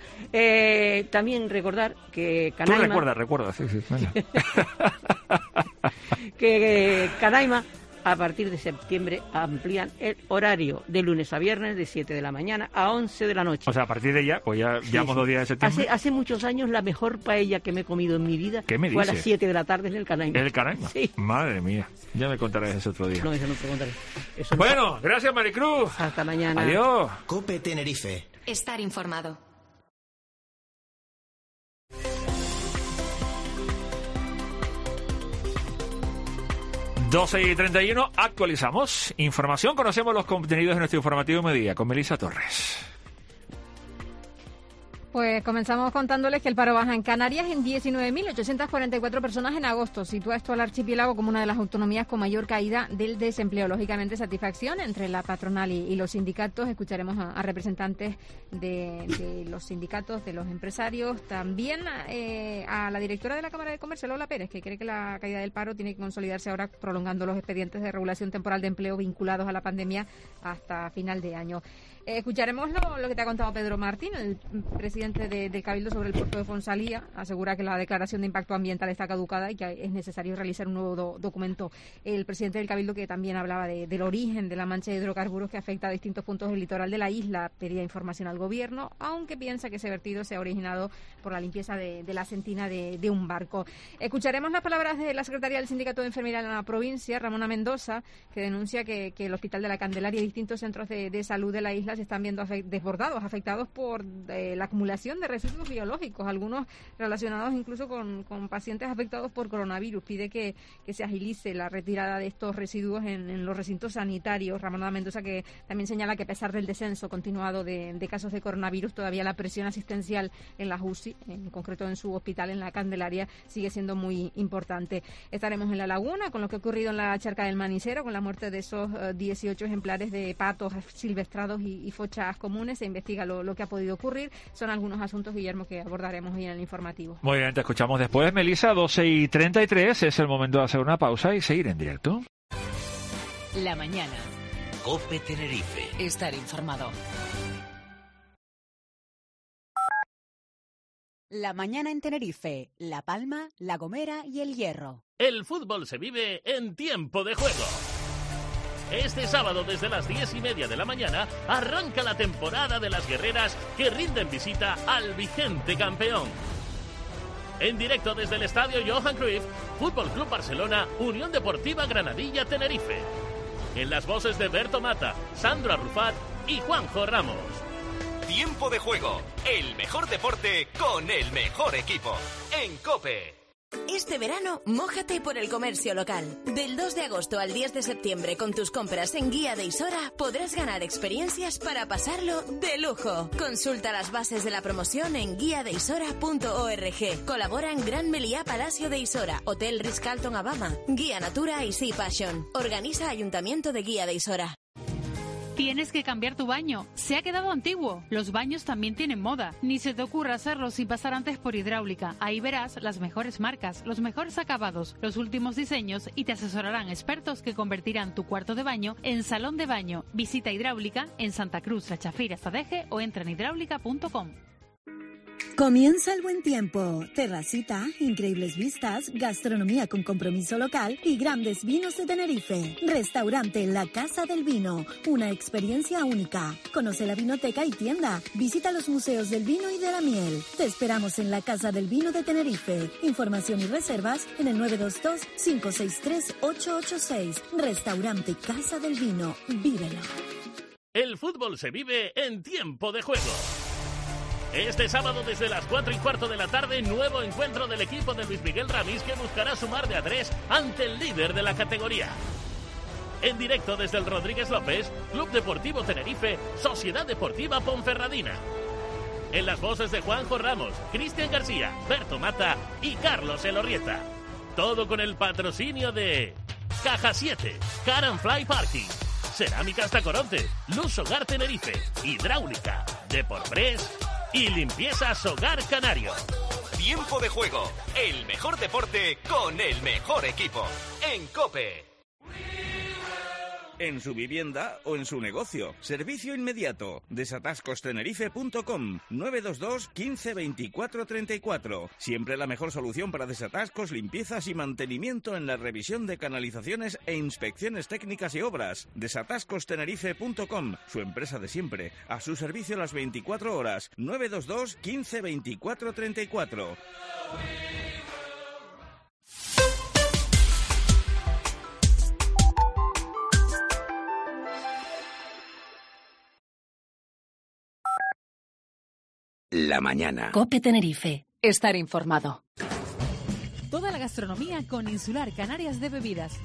Eh, también recordar que Tú Canaima, recuerda, recuerda, sí, sí. venga. que eh, Canaima a partir de septiembre amplían el horario de lunes a viernes de siete de la mañana a once de la noche. O sea, a partir de ya, pues ya Sí, llevamos sí. dos días de septiembre. Hace, hace muchos años la mejor paella que me he comido en mi vida ¿Qué me fue a las dices? siete de la tarde en el Canaima. ¿El Canaima? Sí. Madre mía, ya me contarás eso otro día. No, eso no te contaré. Eso Bueno, gracias Maricruz. Hasta mañana. Adiós. Cope Tenerife. Estar informado. doce y treinta y uno, actualizamos. Información, conocemos los contenidos de nuestro informativo Mediodía con Melissa Torres. Pues comenzamos contándoles que el paro baja en Canarias en diecinueve mil ochocientas cuarenta y cuatro personas en agosto. Sitúa esto al archipiélago como una de las autonomías con mayor caída del desempleo. Lógicamente, satisfacción entre la patronal y, y los sindicatos. Escucharemos a, a representantes de, de los sindicatos, de los empresarios. También eh, a la directora de la Cámara de Comercio, Lola Pérez, que cree que la caída del paro tiene que consolidarse ahora prolongando los expedientes de regulación temporal de empleo vinculados a la pandemia hasta final de año. Eh, escucharemos lo, lo que te ha contado Pedro Martín, el presidente de, de Cabildo, sobre el puerto de Fonsalía. Asegura que la declaración de impacto ambiental está caducada y que es necesario realizar un nuevo do, documento. El presidente del Cabildo, que también hablaba de, del origen de la mancha de hidrocarburos que afecta a distintos puntos del litoral de la isla, pedía información al gobierno, aunque piensa que ese vertido se ha originado por la limpieza de, de la sentina de, de un barco. Escucharemos las palabras de la secretaria del Sindicato de Enfermería en la provincia, Ramona Mendoza, que denuncia que, que el Hospital de la Candelaria y distintos centros de, de salud de la isla se están viendo afect- desbordados, afectados por eh, la acumulación de residuos biológicos, algunos relacionados incluso con, con pacientes afectados por coronavirus. Pide que, que se agilice la retirada de estos residuos en, en los recintos sanitarios. Ramona Mendoza, que también señala que a pesar del descenso continuado de, de casos de coronavirus, todavía la presión asistencial en las U C I, en concreto en su hospital en la Candelaria, sigue siendo muy importante. Estaremos en La Laguna con lo que ha ocurrido en la charca del Manicero, con la muerte de esos eh, dieciocho ejemplares de patos silvestrados y, y fochas comunes. Se investiga lo, lo que ha podido ocurrir. Son algunos asuntos, Guillermo, que abordaremos hoy en el informativo. Muy bien, te escuchamos después, Melissa. doce y treinta y tres, es el momento de hacer una pausa y seguir en directo. La mañana. Cope Tenerife. Estar informado. La mañana en Tenerife, La Palma, La Gomera y El Hierro. El fútbol se vive en tiempo de juego. Este sábado desde las diez y media de la mañana arranca la temporada de las guerreras que rinden visita al vigente campeón. En directo desde el estadio Johan Cruyff, Fútbol Club Barcelona, Unión Deportiva Granadilla Tenerife. En las voces de Berto Mata, Sandro Arrufat y Juanjo Ramos. Tiempo de juego, el mejor deporte con el mejor equipo. En COPE. Este verano, mójate por el comercio local. Del dos de agosto al diez de septiembre, con tus compras en Guía de Isora, podrás ganar experiencias para pasarlo de lujo. Consulta las bases de la promoción en guía de isora punto org. Colaboran Gran Meliá Palacio de Isora, Hotel Ritz-Carlton Abama, Guía Natura y Sea Passion. Organiza Ayuntamiento de Guía de Isora. Tienes que cambiar tu baño. Se ha quedado antiguo. Los baños también tienen moda. Ni se te ocurra hacerlo sin pasar antes por Hidráulica. Ahí verás las mejores marcas, los mejores acabados, los últimos diseños y te asesorarán expertos que convertirán tu cuarto de baño en salón de baño. Visita Hidráulica en Santa Cruz, La Chafira, Sadeje o entra en hidráulica punto com. Comienza el buen tiempo, terracita, increíbles vistas, gastronomía con compromiso local y grandes vinos de Tenerife. Restaurante La Casa del Vino, una experiencia única. Conoce la vinoteca y tienda, visita los museos del vino y de la miel. Te esperamos en La Casa del Vino de Tenerife. Información y reservas en el nueve dos dos, cinco seis tres, ocho ocho seis. Restaurante Casa del Vino, vívelo. El fútbol se vive en Tiempo de Juego. Este sábado desde las cuatro y cuarto de la tarde, nuevo encuentro del equipo de Luis Miguel Ramis que buscará sumar de a tres ante el líder de la categoría. En directo desde el Rodríguez López, Club Deportivo Tenerife, Sociedad Deportiva Ponferradina. En las voces de Juanjo Ramos, Cristian García, Berto Mata y Carlos Elorrieta. Todo con el patrocinio de Caja siete, Car and Fly Parking, Cerámicas Tacoronte, Luz Hogar Tenerife, Hidráulica, Deporpress y Limpiezas Hogar Canario. Tiempo de juego, el mejor deporte con el mejor equipo. En COPE. En su vivienda o en su negocio. Servicio inmediato. desatascos tenerife punto com nueve dos dos, quince, veinticuatro, treinta y cuatro. Siempre la mejor solución para desatascos, limpiezas y mantenimiento en la revisión de canalizaciones e inspecciones técnicas y obras. desatascos tenerife punto com, su empresa de siempre. A su servicio las veinticuatro horas. nueve dos dos, quince, veinticuatro, treinta y cuatro. La mañana. COPE Tenerife. Estar informado. Toda la gastronomía con Insular Canarias de Bebidas.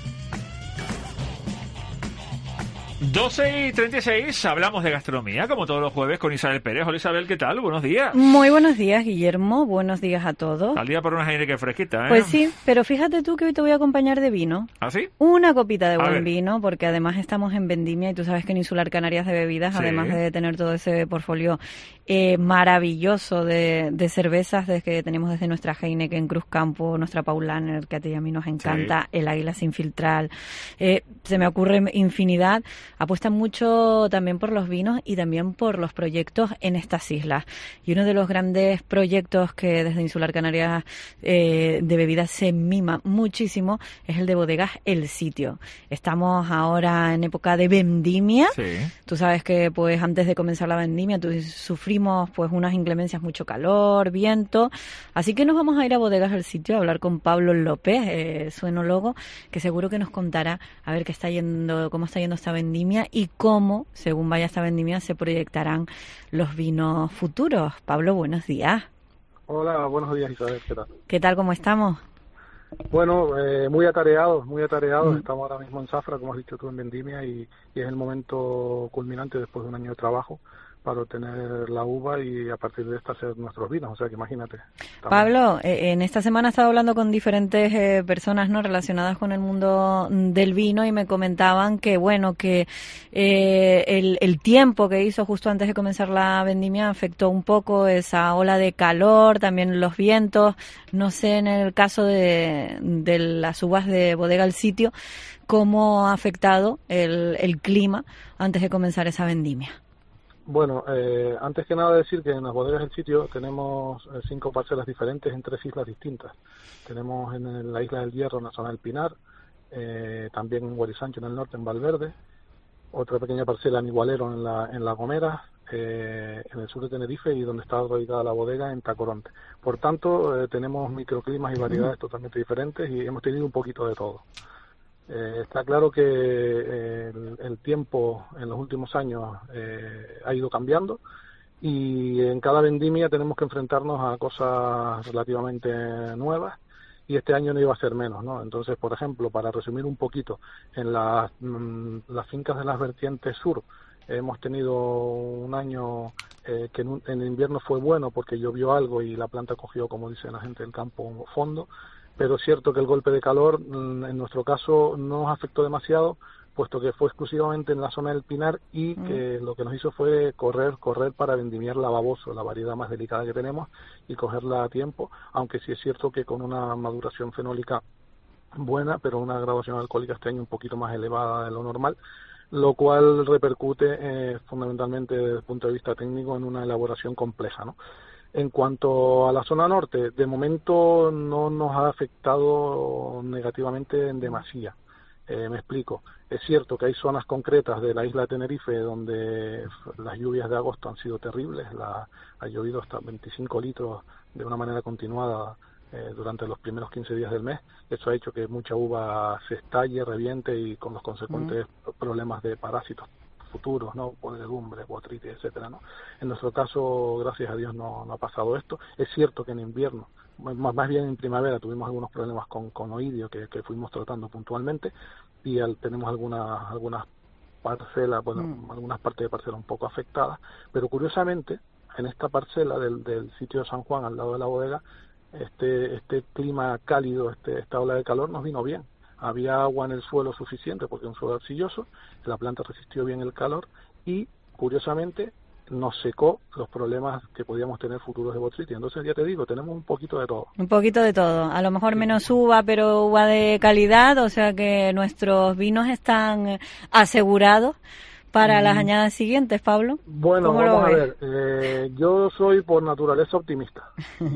doce y treinta y seis, hablamos de gastronomía, como todos los jueves, con Isabel Pérez. Hola Isabel, ¿qué tal? Buenos días. Muy buenos días, Guillermo. Buenos días a todos. Al día por una Heineken fresquita, ¿eh? Pues sí, pero fíjate tú que hoy te voy a acompañar de vino. ¿Ah, sí? Una copita de A buen ver. vino, porque además estamos en vendimia y tú sabes que en Insular Canarias de Bebidas, Sí. además de tener todo ese portfolio eh, maravilloso de, de cervezas desde que tenemos desde nuestra Heineken Cruz Campo, nuestra Paulaner, que a ti y a mí nos encanta, el Águila Sin Filtrar, eh, se me ocurre infinidad, apuestan mucho también por los vinos y también por los proyectos en estas islas. Y uno de los grandes proyectos que desde Insular Canarias eh, de Bebidas se mima muchísimo es el de bodegas El Sitio. Estamos ahora en época de vendimia. Sí. Tú sabes que pues antes de comenzar la vendimia tu- sufrimos pues unas inclemencias, mucho calor, viento. Así que nos vamos a ir a Bodegas El Sitio a hablar con Pablo López, eh, su enólogo, que seguro que nos contará a ver qué está yendo, cómo está yendo esta vendimia y cómo, según vaya esta vendimia, se proyectarán los vinos futuros. Pablo, buenos días. Hola, buenos días Isabel, ¿qué tal? ¿Qué tal, cómo estamos? Bueno, eh, muy atareados, muy atareados. Mm. Estamos ahora mismo en Zafra, como has dicho tú, en Vendimia y, y es el momento culminante después de un año de trabajo para obtener la uva y a partir de esta hacer nuestros vinos. O sea que imagínate. estamos- Pablo, eh, en esta semana he estado hablando con diferentes eh, personas no relacionadas con el mundo mm, del vino y me comentaban que, bueno, que eh, el, el tiempo que hizo justo antes de comenzar la vendimia afectó un poco esa ola de calor, también los vientos. No sé, en el caso de, de las uvas de Bodega El Sitio, cómo ha afectado el, el clima antes de comenzar esa vendimia. Bueno, eh, antes que nada decir que en las bodegas del sitio tenemos eh, cinco parcelas diferentes en tres islas distintas. Tenemos en el- la isla del Hierro, en la zona del Pinar, eh, también en Guarisancho, en el norte, en Valverde, otra pequeña parcela en Igualero, en la, en la Gomera, eh, en el sur de Tenerife y donde está ubicada la bodega, en Tacoronte. Por tanto, eh, tenemos microclimas y variedades totalmente diferentes y hemos tenido un poquito de todo. Eh, está claro que eh, el, el tiempo en los últimos años eh, ha ido cambiando y en cada vendimia tenemos que enfrentarnos a cosas relativamente nuevas, y este año no iba a ser menos, ¿no? Entonces, por ejemplo, para resumir un poquito, en las, mmm, las fincas de las vertientes sur hemos tenido un año eh, que en, en invierno fue bueno porque llovió algo y la planta cogió, como dice la gente del campo, fondo, pero es cierto que el golpe de calor mmm, en nuestro caso no nos afectó demasiado, puesto que fue exclusivamente en la zona del Pinar y que lo que nos hizo fue correr, correr para vendimiar la baboso, la variedad más delicada que tenemos, y cogerla a tiempo, aunque sí es cierto que con una maduración fenólica buena, pero una graduación alcohólica este año un poquito más elevada de lo normal, lo cual repercute eh, fundamentalmente desde el punto de vista técnico en una elaboración compleja, ¿no? En cuanto a la zona norte, de momento no nos ha afectado negativamente en demasía. Eh, me explico. Es cierto que hay zonas concretas de la isla de Tenerife donde las lluvias de agosto han sido terribles. La, ha llovido hasta veinticinco litros de una manera continuada eh, durante los primeros quince días del mes. Eso ha hecho que mucha uva se estalle, reviente y con los consecuentes mm. problemas de parásitos futuros, ¿no? Podredumbre, botritis, etcétera, ¿no? En nuestro caso, gracias a Dios, no, no ha pasado esto. Es cierto que en invierno, más, más bien en primavera, tuvimos algunos problemas con, con oidio que, que fuimos tratando puntualmente, y al, tenemos algunas algunas parcelas, bueno, mm. algunas partes de parcela un poco afectadas, pero curiosamente, en esta parcela del, del sitio de San Juan, al lado de la bodega, este este clima cálido, este esta ola de calor nos vino bien. Había agua en el suelo suficiente porque es un suelo arcilloso, la planta resistió bien el calor y, curiosamente, nos secó los problemas que podíamos tener futuros de botritis. Entonces, ya te digo, tenemos un poquito de todo. Un poquito de todo. A lo mejor menos uva, pero uva de calidad, o sea que nuestros vinos están asegurados para mm. las añadas siguientes, Pablo. Bueno, vamos a ver. Eh, yo soy por naturaleza optimista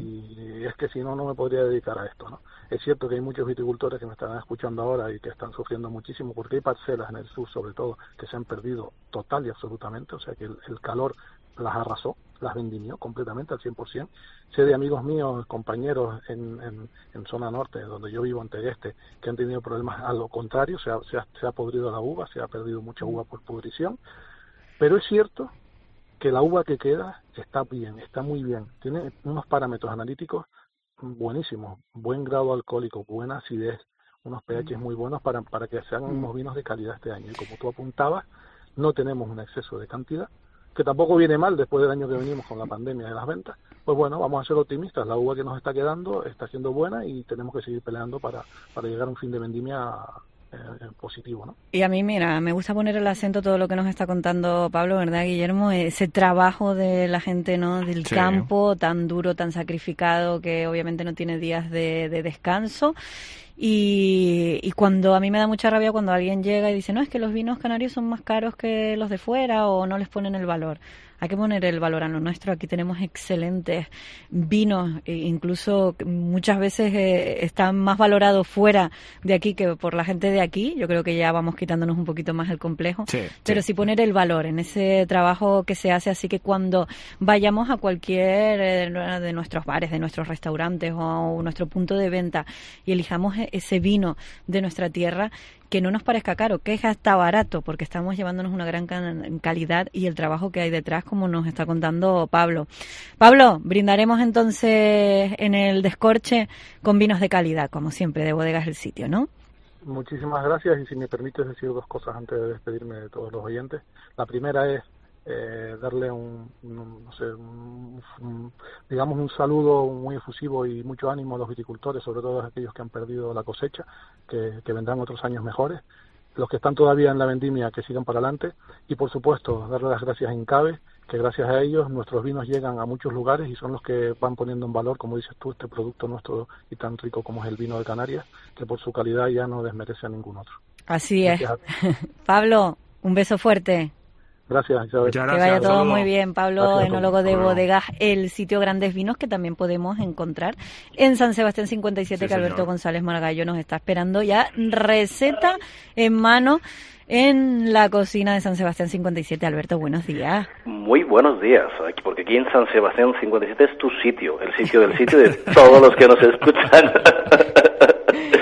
y es que si no, no me podría dedicar a esto, ¿no? Es cierto que hay muchos viticultores que me están escuchando ahora y que están sufriendo muchísimo porque hay parcelas en el sur, sobre todo, que se han perdido total y absolutamente, o sea que el, el calor las arrasó, las vendimió completamente al cien por ciento. Sé de amigos míos, compañeros en, en, en zona norte, donde yo vivo, en Tegueste, que han tenido problemas a lo contrario, se ha, se ha, se ha podrido la uva, se ha perdido mucha uva por pudrición, pero es cierto que la uva que queda está bien, está muy bien, tiene unos parámetros analíticos buenísimos, buen grado alcohólico, buena acidez, unos pH muy buenos para, para que sean unos vinos de calidad este año. Y como tú apuntabas, no tenemos un exceso de cantidad, que tampoco viene mal después del año que venimos con la pandemia de las ventas. Pues bueno, vamos a ser optimistas, la uva que nos está quedando está siendo buena y tenemos que seguir peleando para, para llegar a un fin de vendimia eh, positivo, ¿no? Y a mí, mira, me gusta poner el acento todo lo que nos está contando Pablo, ¿verdad, Guillermo? Ese trabajo de la gente, ¿no? Del sí. campo, tan duro, tan sacrificado, que obviamente no tiene días de, de descanso. Y, y cuando a mí me da mucha rabia cuando alguien llega y dice, no, es que los vinos canarios son más caros que los de fuera o no les ponen el valor. Hay que poner el valor a lo nuestro. Aquí tenemos excelentes vinos, e incluso muchas veces eh, están más valorados fuera de aquí que por la gente de aquí. Yo creo que ya vamos quitándonos un poquito más el complejo. Sí, pero sí. sí poner el valor en ese trabajo que se hace, así que cuando vayamos a cualquier eh, de nuestros bares, de nuestros restaurantes o, o nuestro punto de venta y elijamos ese vino de nuestra tierra, que no nos parezca caro, que es hasta barato, porque estamos llevándonos una gran calidad y el trabajo que hay detrás, como nos está contando Pablo. Pablo, brindaremos entonces en el descorche con vinos de calidad, como siempre, de Bodegas El Sitio, ¿no? Muchísimas gracias, y si me permites decir dos cosas antes de despedirme de todos los oyentes. La primera es eh, darle un, un, no sé, un, un, digamos un saludo muy efusivo y mucho ánimo a los viticultores, sobre todo a aquellos que han perdido la cosecha, que, que vendrán otros años mejores, los que están todavía en la vendimia, que sigan para adelante, y por supuesto darle las gracias a Incabe, que gracias a ellos nuestros vinos llegan a muchos lugares y son los que van poniendo en valor, como dices tú, este producto nuestro y tan rico como es el vino de Canarias, que por su calidad ya no desmerece a ningún otro. Así gracias. Es. Pablo, un beso fuerte. Gracias, Isabel. Que vaya todo muy bien. Pablo, gracias, enólogo de Bodegas El Sitio, Grandes Vinos, que también podemos encontrar en San Sebastián cincuenta y siete, sí, que Alberto señor. González Margallo nos está esperando ya. Receta en mano en la cocina de San Sebastián cincuenta y siete. Alberto, buenos días. Muy buenos días, porque aquí en San Sebastián cincuenta y siete es tu sitio, el sitio del sitio de todos los que nos escuchan. Aquí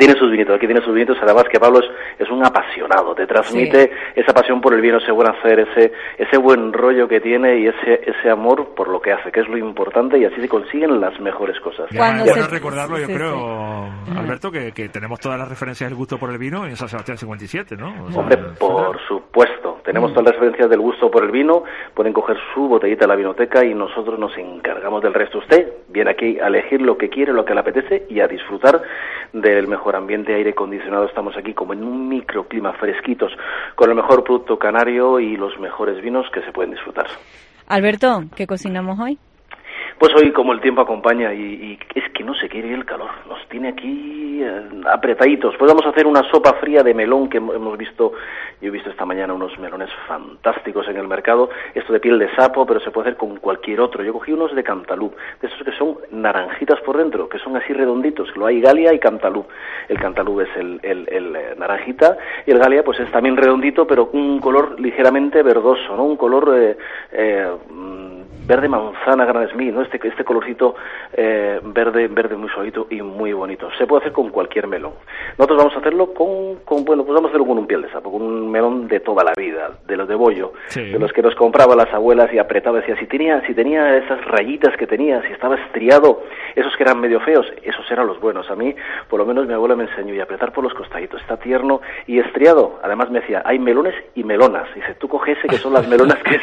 tiene sus vinitos, aquí tiene sus vinitos, además que Pablo es, es un apasionado, te transmite sí. esa pasión por el vino, ese buen hacer, ese ese buen rollo que tiene y ese ese amor por lo que hace, que es lo importante, y así se consiguen las mejores cosas. Bueno se... recordarlo, yo sí, creo, sí. Alberto, que, que tenemos todas las referencias del gusto por el vino en San Sebastián cincuenta y siete, ¿no? O sea, Hombre, por supuesto, tenemos mm. todas las referencias del gusto por el vino, pueden coger su botellita a la vinoteca y nosotros nos encargamos del resto. Usted viene aquí a elegir lo que quiere, lo que le apetece y a disfrutar del mejor ambiente, aire acondicionado. Estamos aquí como en un microclima, fresquitos, con el mejor producto canario y los mejores vinos que se pueden disfrutar. Alberto, ¿qué cocinamos hoy? Pues hoy, como el tiempo acompaña, y, y es que no se quiere ir el calor, nos tiene aquí eh, apretaditos. Pues vamos a hacer una sopa fría de melón que hemos visto, yo he visto esta mañana unos melones fantásticos en el mercado, esto de piel de sapo, pero se puede hacer con cualquier otro. Yo cogí unos de cantaloup, de esos que son naranjitas por dentro, que son así redonditos, que lo hay Galia y cantaloup. El cantaloup es el, el, el, el naranjita, y el Galia pues es también redondito, pero un color ligeramente verdoso, ¿no? Un color eh, eh, verde manzana Gran Smith, ¿no? Este, este colorcito eh, verde verde muy suavito y muy bonito. Se puede hacer con cualquier melón. Nosotros vamos a hacerlo con, con bueno, pues vamos a hacerlo con un piel de sapo, con un melón de toda la vida, de los de bollo, sí. de los que nos compraban las abuelas y apretaba, decía, si tenía, si tenía esas rayitas que tenía, si estaba estriado, esos que eran medio feos, esos eran los buenos. A mí, por lo menos mi abuela me enseñó, y apretar por los costaditos, está tierno y estriado. Además me decía, hay melones y melonas. Dice, tú coge ese que son las melonas que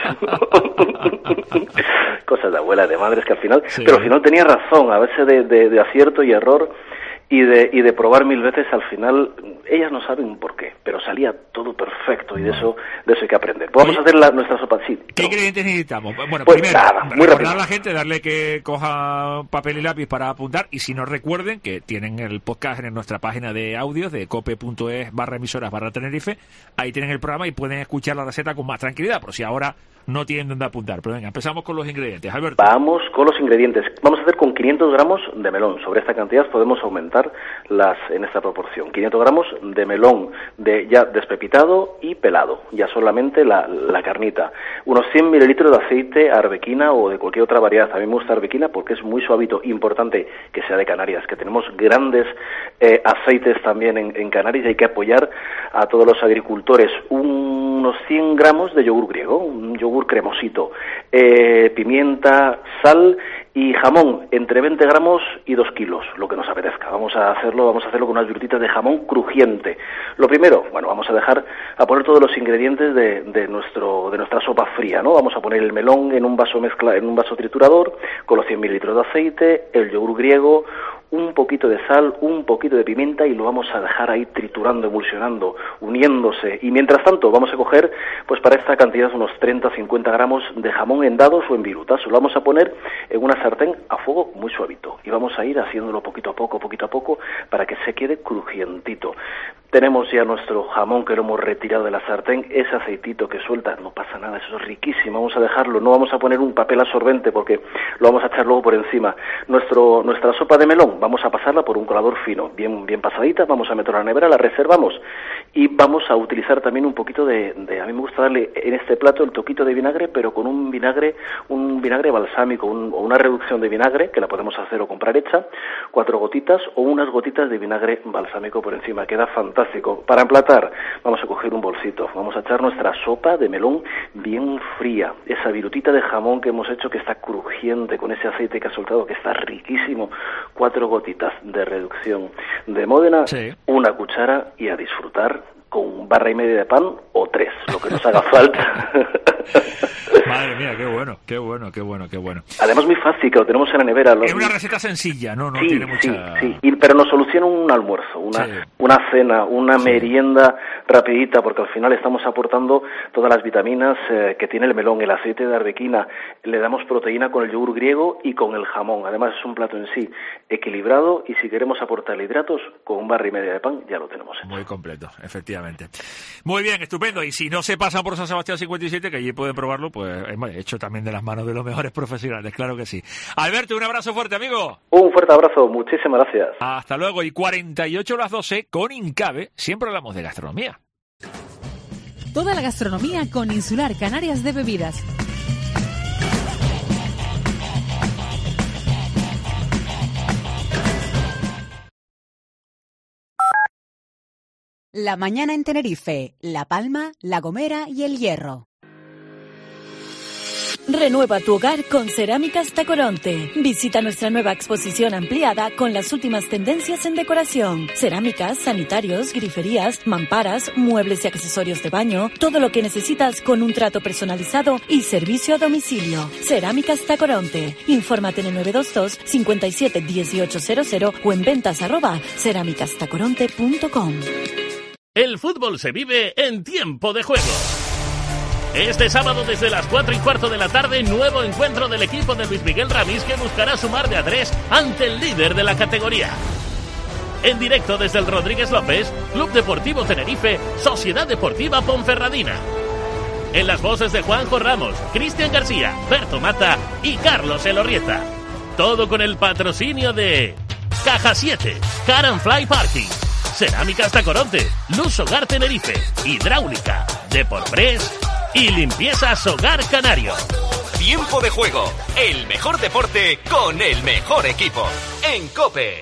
son... cosas de abuela, de madres, que al final, sí. pero al final tenía razón, a veces de, de, de acierto y error, y de y de probar mil veces, al final ellas no saben por qué, pero salía todo perfecto, y de eso de eso hay que aprender. Pues vamos a hacer la, nuestra sopa. Sí, ¿qué no. ingredientes necesitamos? Bueno, pues primero, nada, muy recordar rápido. a la gente, darle que coja papel y lápiz para apuntar, y si no, recuerden que tienen el podcast en nuestra página de audios de cope.es barra emisoras barra Tenerife, ahí tienen el programa y pueden escuchar la receta con más tranquilidad, por si ahora no tienen dónde apuntar. Pero venga, empezamos con los ingredientes. Alberto. Vamos con los ingredientes. Vamos a hacer con quinientos gramos de melón. Sobre esta cantidad podemos aumentar las en esta proporción. quinientos gramos de melón de ya despepitado y pelado, ya solamente la, la carnita. Unos cien mililitros de aceite arbequina o de cualquier otra variedad. A mí me gusta arbequina porque es muy suavito. Importante que sea de Canarias, que tenemos grandes eh, aceites también en, en Canarias, y hay que apoyar a todos los agricultores. Unos cien gramos de yogur griego, un yogur cremosito, eh, pimienta, sal y jamón, entre veinte gramos y dos kilos, lo que nos apetezca. Vamos a hacerlo, vamos a hacerlo con unas virutitas de jamón crujiente. Lo primero, bueno, vamos a dejar a poner todos los ingredientes de, de nuestro de nuestra sopa fría, ¿no? Vamos a poner el melón en un vaso mezcla, en un vaso triturador, con los cien mililitros de aceite, el yogur griego, un poquito de sal, un poquito de pimienta, y lo vamos a dejar ahí triturando, emulsionando, uniéndose. Y mientras tanto vamos a coger, pues para esta cantidad, unos treinta a cincuenta gramos de jamón en dados o en virutas. Lo vamos a poner en una sartén a fuego muy suavito, y vamos a ir haciéndolo poquito a poco, poquito a poco, para que se quede crujientito. Tenemos ya nuestro jamón que lo hemos retirado de la sartén, ese aceitito que suelta, no pasa nada, eso es riquísimo. Vamos a dejarlo, no vamos a poner un papel absorbente porque lo vamos a echar luego por encima. Nuestro nuestra sopa de melón, vamos a pasarla por un colador fino, bien bien pasadita, vamos a meterla en la nevera, la reservamos, y vamos a utilizar también un poquito de, de, a mí me gusta darle en este plato el toquito de vinagre, pero con un vinagre, un vinagre balsámico, un, o una reducción de vinagre, que la podemos hacer o comprar hecha, cuatro gotitas o unas gotitas de vinagre balsámico por encima, queda fantástico. Para emplatar, vamos a coger un bolsito, vamos a echar nuestra sopa de melón bien fría, esa virutita de jamón que hemos hecho, que está crujiente, con ese aceite que ha soltado, que está riquísimo, cuatro gotitas de reducción de Módena, sí. Una cuchara, y a disfrutar con barra y media de pan o tres, lo que nos haga falta. Madre mía, qué bueno, qué bueno, qué bueno, qué bueno. Además muy fácil, que lo tenemos en la nevera. Lo... Es una receta sencilla, ¿no? No sí, tiene mucha... Sí, sí, y, pero nos soluciona un almuerzo, una, sí. una cena, una sí. merienda rapidita, porque al final estamos aportando todas las vitaminas eh, que tiene el melón, el aceite de arbequina, le damos proteína con el yogur griego y con el jamón. Además es un plato en sí equilibrado, y si queremos aportarle hidratos, con un barra y media de pan ya lo tenemos hecho. Muy completo, efectivamente. Muy bien, estupendo. Y si no se pasan por San Sebastián cincuenta y siete, que allí pueden probarlo, pues hemos hecho también de las manos de los mejores profesionales, claro que sí. Alberto, un abrazo fuerte, amigo. Un fuerte abrazo, muchísimas gracias. Hasta luego. Y cuarenta y ocho a las doce, con Incabe, siempre hablamos de gastronomía. Toda la gastronomía con Insular Canarias de Bebidas. La mañana en Tenerife, La Palma, La Gomera y El Hierro. Renueva tu hogar con Cerámicas Tacoronte. Visita nuestra nueva exposición ampliada con las últimas tendencias en decoración. Cerámicas, sanitarios, griferías, mamparas, muebles y accesorios de baño. Todo lo que necesitas con un trato personalizado y servicio a domicilio. Cerámicas Tacoronte. Infórmate en el nueve dos dos, cinco siete, uno ocho cero cero o en ventas arroba cerámicastacoronte punto com. El fútbol se vive en tiempo de juego. Este sábado desde las cuatro y cuarto de la tarde, nuevo encuentro del equipo de Luis Miguel Ramis que buscará sumar de a tres ante el líder de la categoría. En directo desde el Rodríguez López, Club Deportivo Tenerife, Sociedad Deportiva Ponferradina. En las voces de Juanjo Ramos, Cristian García, Berto Mata y Carlos Elorrieta. Todo con el patrocinio de Caja siete, Car and Fly Parking, Cerámicas Tacoronte, Luz Hogar Tenerife, Hidráulica, Deporpress y Limpiezas Hogar Canario. Tiempo de juego, el mejor deporte con el mejor equipo. En COPE.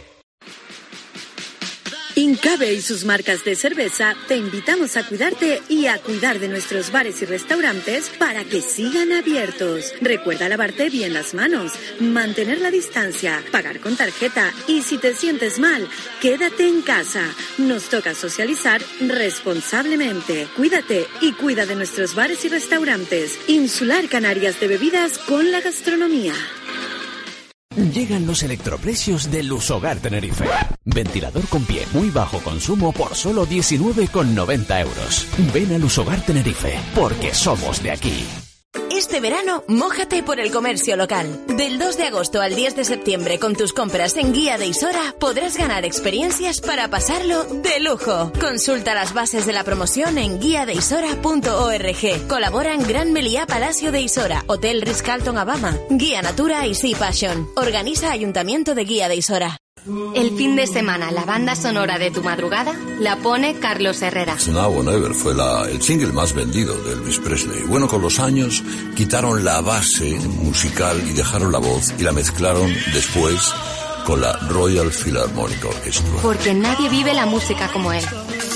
Incabe y sus marcas de cerveza te invitamos a cuidarte y a cuidar de nuestros bares y restaurantes para que sigan abiertos. Recuerda lavarte bien las manos, mantener la distancia, pagar con tarjeta y si te sientes mal, quédate en casa. Nos toca socializar responsablemente. Cuídate y cuida de nuestros bares y restaurantes. Insular Canarias de bebidas con la gastronomía. Llegan los electroprecios de Luz Hogar Tenerife. Ventilador con pie, muy bajo consumo por solo diecinueve con noventa euros. Ven a Luz Hogar Tenerife, porque somos de aquí. Este verano, mójate por el comercio local. Del dos de agosto al diez de septiembre, con tus compras en Guía de Isora, podrás ganar experiencias para pasarlo de lujo. Consulta las bases de la promoción en guía de isora punto org. Colaboran Gran Meliá Palacio de Isora, Hotel Ritz-Carlton Abama, Guía Natura y Sea Passion. Organiza Ayuntamiento de Guía de Isora. El fin de semana, la banda sonora de tu madrugada la pone Carlos Herrera. Now or Never fue la, el single más vendido de Elvis Presley. Bueno, con los años quitaron la base musical y dejaron la voz y la mezclaron después con la Royal Philharmonic Orchestra. Porque nadie vive la música como él.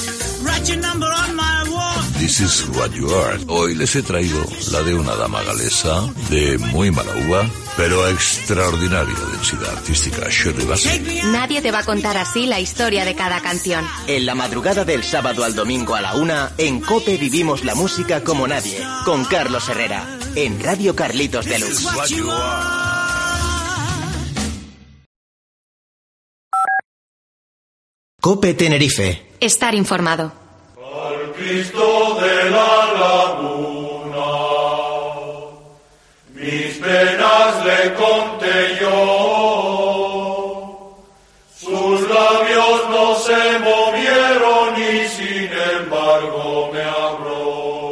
This is what you are. Hoy les he traído la de una dama galesa de muy mala uva, pero extraordinaria densidad artística, Shirley Bassey. Nadie te va a contar así la historia de cada canción. En la madrugada del sábado al domingo a la una, en COPE vivimos la música como nadie, con Carlos Herrera, en Radio Carlitos de Luz. COPE Tenerife. Estar informado. Al Cristo de la laguna, mis penas le conté yo, sus labios no se movieron y sin embargo me habló.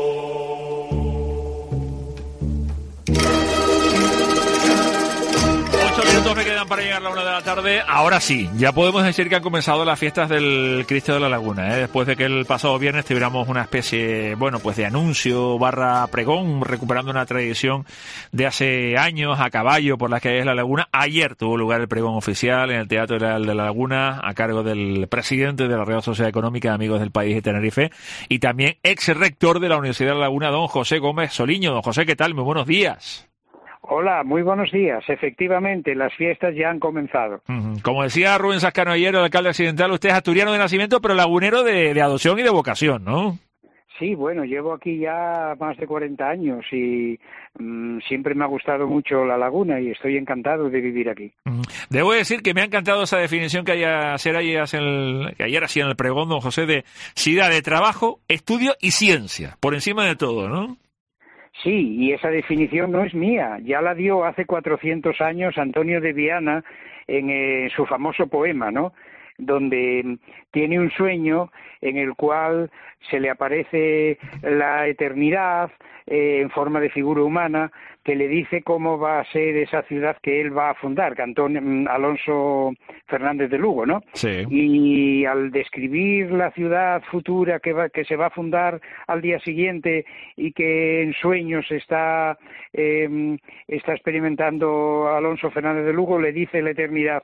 Me quedan para llegar a la una de la tarde. Ahora sí, ya podemos decir que han comenzado las fiestas del Cristo de la Laguna, ¿eh? Después de que el pasado viernes tuviéramos una especie, bueno, pues de anuncio barra pregón, recuperando una tradición de hace años a caballo por las calles de la Laguna. Ayer tuvo lugar el pregón oficial en el Teatro Real de la Laguna a cargo del presidente de la Real Sociedad Económica de Amigos del País de Tenerife y también ex rector de la Universidad de la Laguna, don José Gómez Soliño. Don José, ¿qué tal? Muy buenos días. Hola, muy buenos días. Efectivamente, las fiestas ya han comenzado. Uh-huh. Como decía Rubén Sascano ayer, el alcalde accidental, usted es asturiano de nacimiento, pero lagunero de, de adopción y de vocación, ¿no? Sí, bueno, llevo aquí ya más de cuarenta años y mmm, siempre me ha gustado mucho la laguna y estoy encantado de vivir aquí. Uh-huh. Debo decir que me ha encantado esa definición que, haya, hacer ayer, el, que ayer hacía en el pregón, don José, de SIDA de trabajo, estudio y ciencia, por encima de todo, ¿no? Sí, y esa definición no es mía, ya la dio hace cuatrocientos años Antonio de Viana en eh, su famoso poema, ¿no?, donde tiene un sueño en el cual se le aparece la eternidad eh, en forma de figura humana que le dice cómo va a ser esa ciudad que él va a fundar, Cantón Alonso Fernández de Lugo, ¿no? Sí. Y al describir la ciudad futura que va, que se va a fundar al día siguiente y que en sueños está eh, está experimentando Alonso Fernández de Lugo, le dice la eternidad: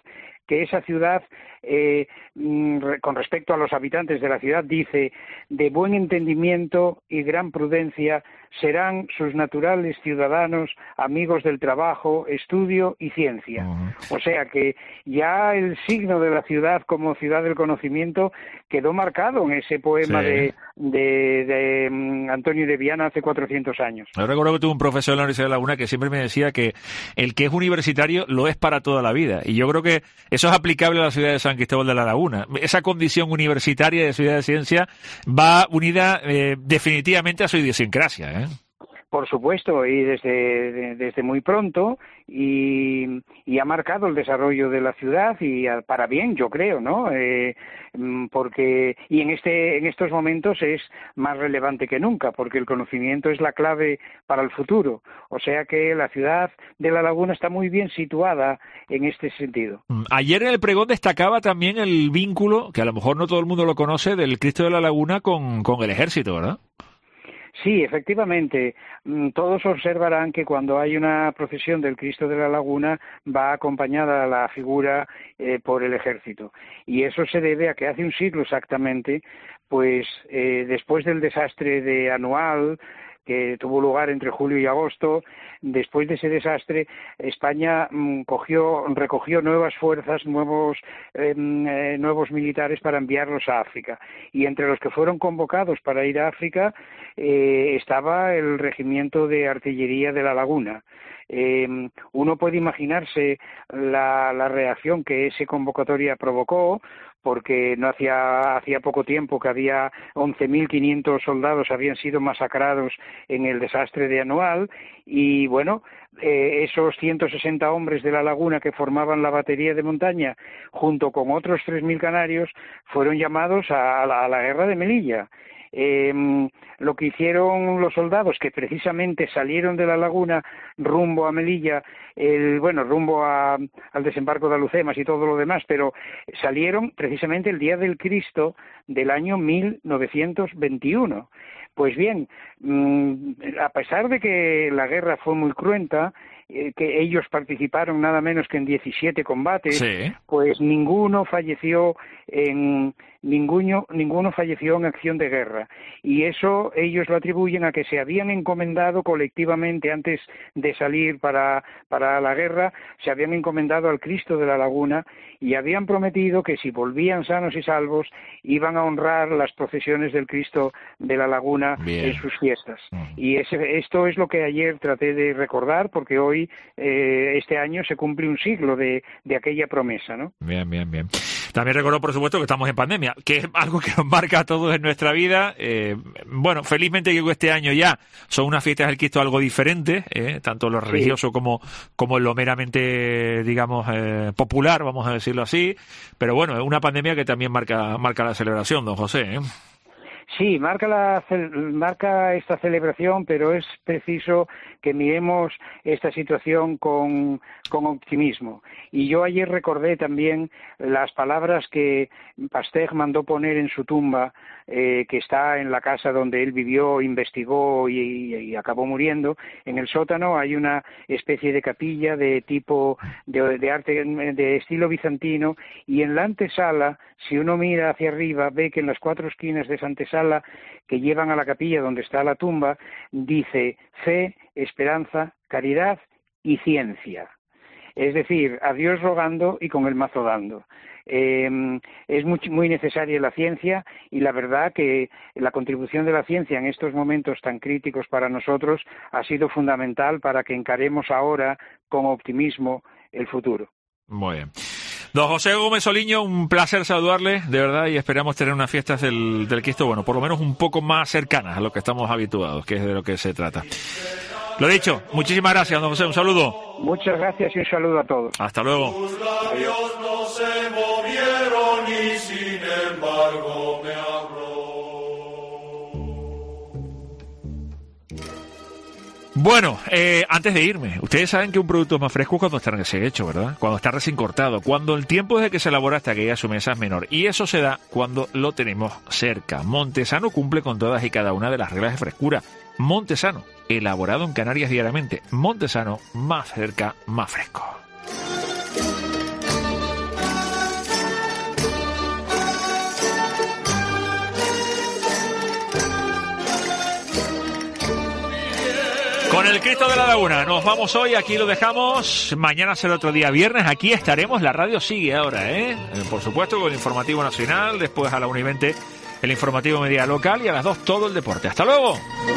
que esa ciudad, eh, con respecto a los habitantes de la ciudad, dice: de buen entendimiento y gran prudencia serán sus naturales ciudadanos, amigos del trabajo, estudio y ciencia. Uh-huh. O sea que ya el signo de la ciudad como ciudad del conocimiento quedó marcado en ese poema sí. de, de, de um, Antonio de Viana hace cuatrocientos años. Yo recuerdo que tuve un profesor en la Universidad de La Laguna que siempre me decía que el que es universitario lo es para toda la vida. Y yo creo que eso es aplicable a la ciudad de San Cristóbal de La Laguna. Esa condición universitaria de ciudad de ciencia va unida eh, definitivamente a su idiosincrasia, ¿eh? Por supuesto, y desde, desde muy pronto, y, y ha marcado el desarrollo de la ciudad, y para bien, yo creo, ¿no? Eh, porque, y en este, en estos momentos es más relevante que nunca, porque el conocimiento es la clave para el futuro. O sea que la ciudad de La Laguna está muy bien situada en este sentido. Ayer en el pregón destacaba también el vínculo, que a lo mejor no todo el mundo lo conoce, del Cristo de La Laguna con, con el ejército, ¿verdad? Sí, efectivamente. Todos observarán que cuando hay una procesión del Cristo de la Laguna va acompañada la figura eh, por el ejército. Y eso se debe a que hace un siglo exactamente, pues eh, después del desastre de Anual, que tuvo lugar entre julio y agosto, después de ese desastre, España mmm, cogió, recogió nuevas fuerzas, nuevos, eh, eh, nuevos militares para enviarlos a África. Y entre los que fueron convocados para ir a África eh, estaba el Regimiento de Artillería de La Laguna. Eh, uno puede imaginarse la, la reacción que esa convocatoria provocó, porque no hacía hacía poco tiempo que había once mil quinientos soldados habían sido masacrados en el desastre de Anual, y bueno, eh, esos ciento sesenta hombres de La Laguna que formaban la batería de montaña, junto con otros tres mil canarios, fueron llamados a, a, la, a la guerra de Melilla. Eh, lo que hicieron los soldados, que precisamente salieron de La Laguna rumbo a Melilla, el, bueno, rumbo a, al desembarco de Alucemas y todo lo demás, pero salieron precisamente el día del Cristo del año mil novecientos veintiuno. Pues bien, a pesar de que la guerra fue muy cruenta, eh, que ellos participaron nada menos que en diecisiete combates, sí. pues ninguno falleció en ninguno ninguno falleció en acción de guerra, y eso ellos lo atribuyen a que se habían encomendado colectivamente antes de salir para para la guerra, se habían encomendado al Cristo de la Laguna y habían prometido que si volvían sanos y salvos iban a honrar las procesiones del Cristo de la Laguna Bien. En sus fiestas. Uh-huh. Y ese, esto es lo que ayer traté de recordar, porque hoy eh, este año se cumple un siglo de, de aquella promesa, ¿no? Bien, bien, bien. También recuerdo, por supuesto, que estamos en pandemia, que es algo que nos marca a todos en nuestra vida. Eh, bueno, felizmente que este año ya son unas fiestas del Cristo algo diferentes, eh, tanto lo religioso sí. como, como lo meramente, digamos, eh, popular, vamos a decirlo así. Pero bueno, es una pandemia que también marca, marca la celebración, don José, ¿eh? Sí, marca, la, marca esta celebración, pero es preciso que miremos esta situación con, con optimismo. Y yo ayer recordé también las palabras que Pasteur mandó poner en su tumba, eh, que está en la casa donde él vivió, investigó y, y, y acabó muriendo. En el sótano hay una especie de capilla de tipo de, de arte de estilo bizantino, y en la antesala, si uno mira hacia arriba, ve que en las cuatro esquinas de esa antesala que llevan a la capilla donde está la tumba, dice fe, esperanza, caridad y ciencia. Es decir, a Dios rogando y con el mazo dando. Eh, es muy, muy necesaria la ciencia, y la verdad que la contribución de la ciencia en estos momentos tan críticos para nosotros ha sido fundamental para que encaremos ahora con optimismo el futuro. Muy bien. Don José Gómez Soliño, un placer saludarle, de verdad, y esperamos tener unas fiestas del, del Cristo, bueno, por lo menos un poco más cercanas a lo que estamos habituados, que es de lo que se trata. Lo dicho, muchísimas gracias, don José, un saludo. Muchas gracias y un saludo a todos. Hasta luego. Tus labios no se movieron y sin embargo me habló. Bueno, eh, antes de irme, ustedes saben que un producto es más fresco cuando está recién hecho, ¿verdad? Cuando está recién cortado, cuando el tiempo desde que se elabora hasta que llega a su mesa es menor. Y eso se da cuando lo tenemos cerca. Montesano cumple con todas y cada una de las reglas de frescura. Montesano, elaborado en Canarias diariamente. Montesano, más cerca, más fresco. Con el Cristo de la Laguna nos vamos hoy, aquí lo dejamos. Mañana será otro día viernes, aquí estaremos. La radio sigue ahora, ¿eh? eh por supuesto, con el informativo nacional. Después a la una y veinte el informativo media local y a las dos todo el deporte. ¡Hasta luego!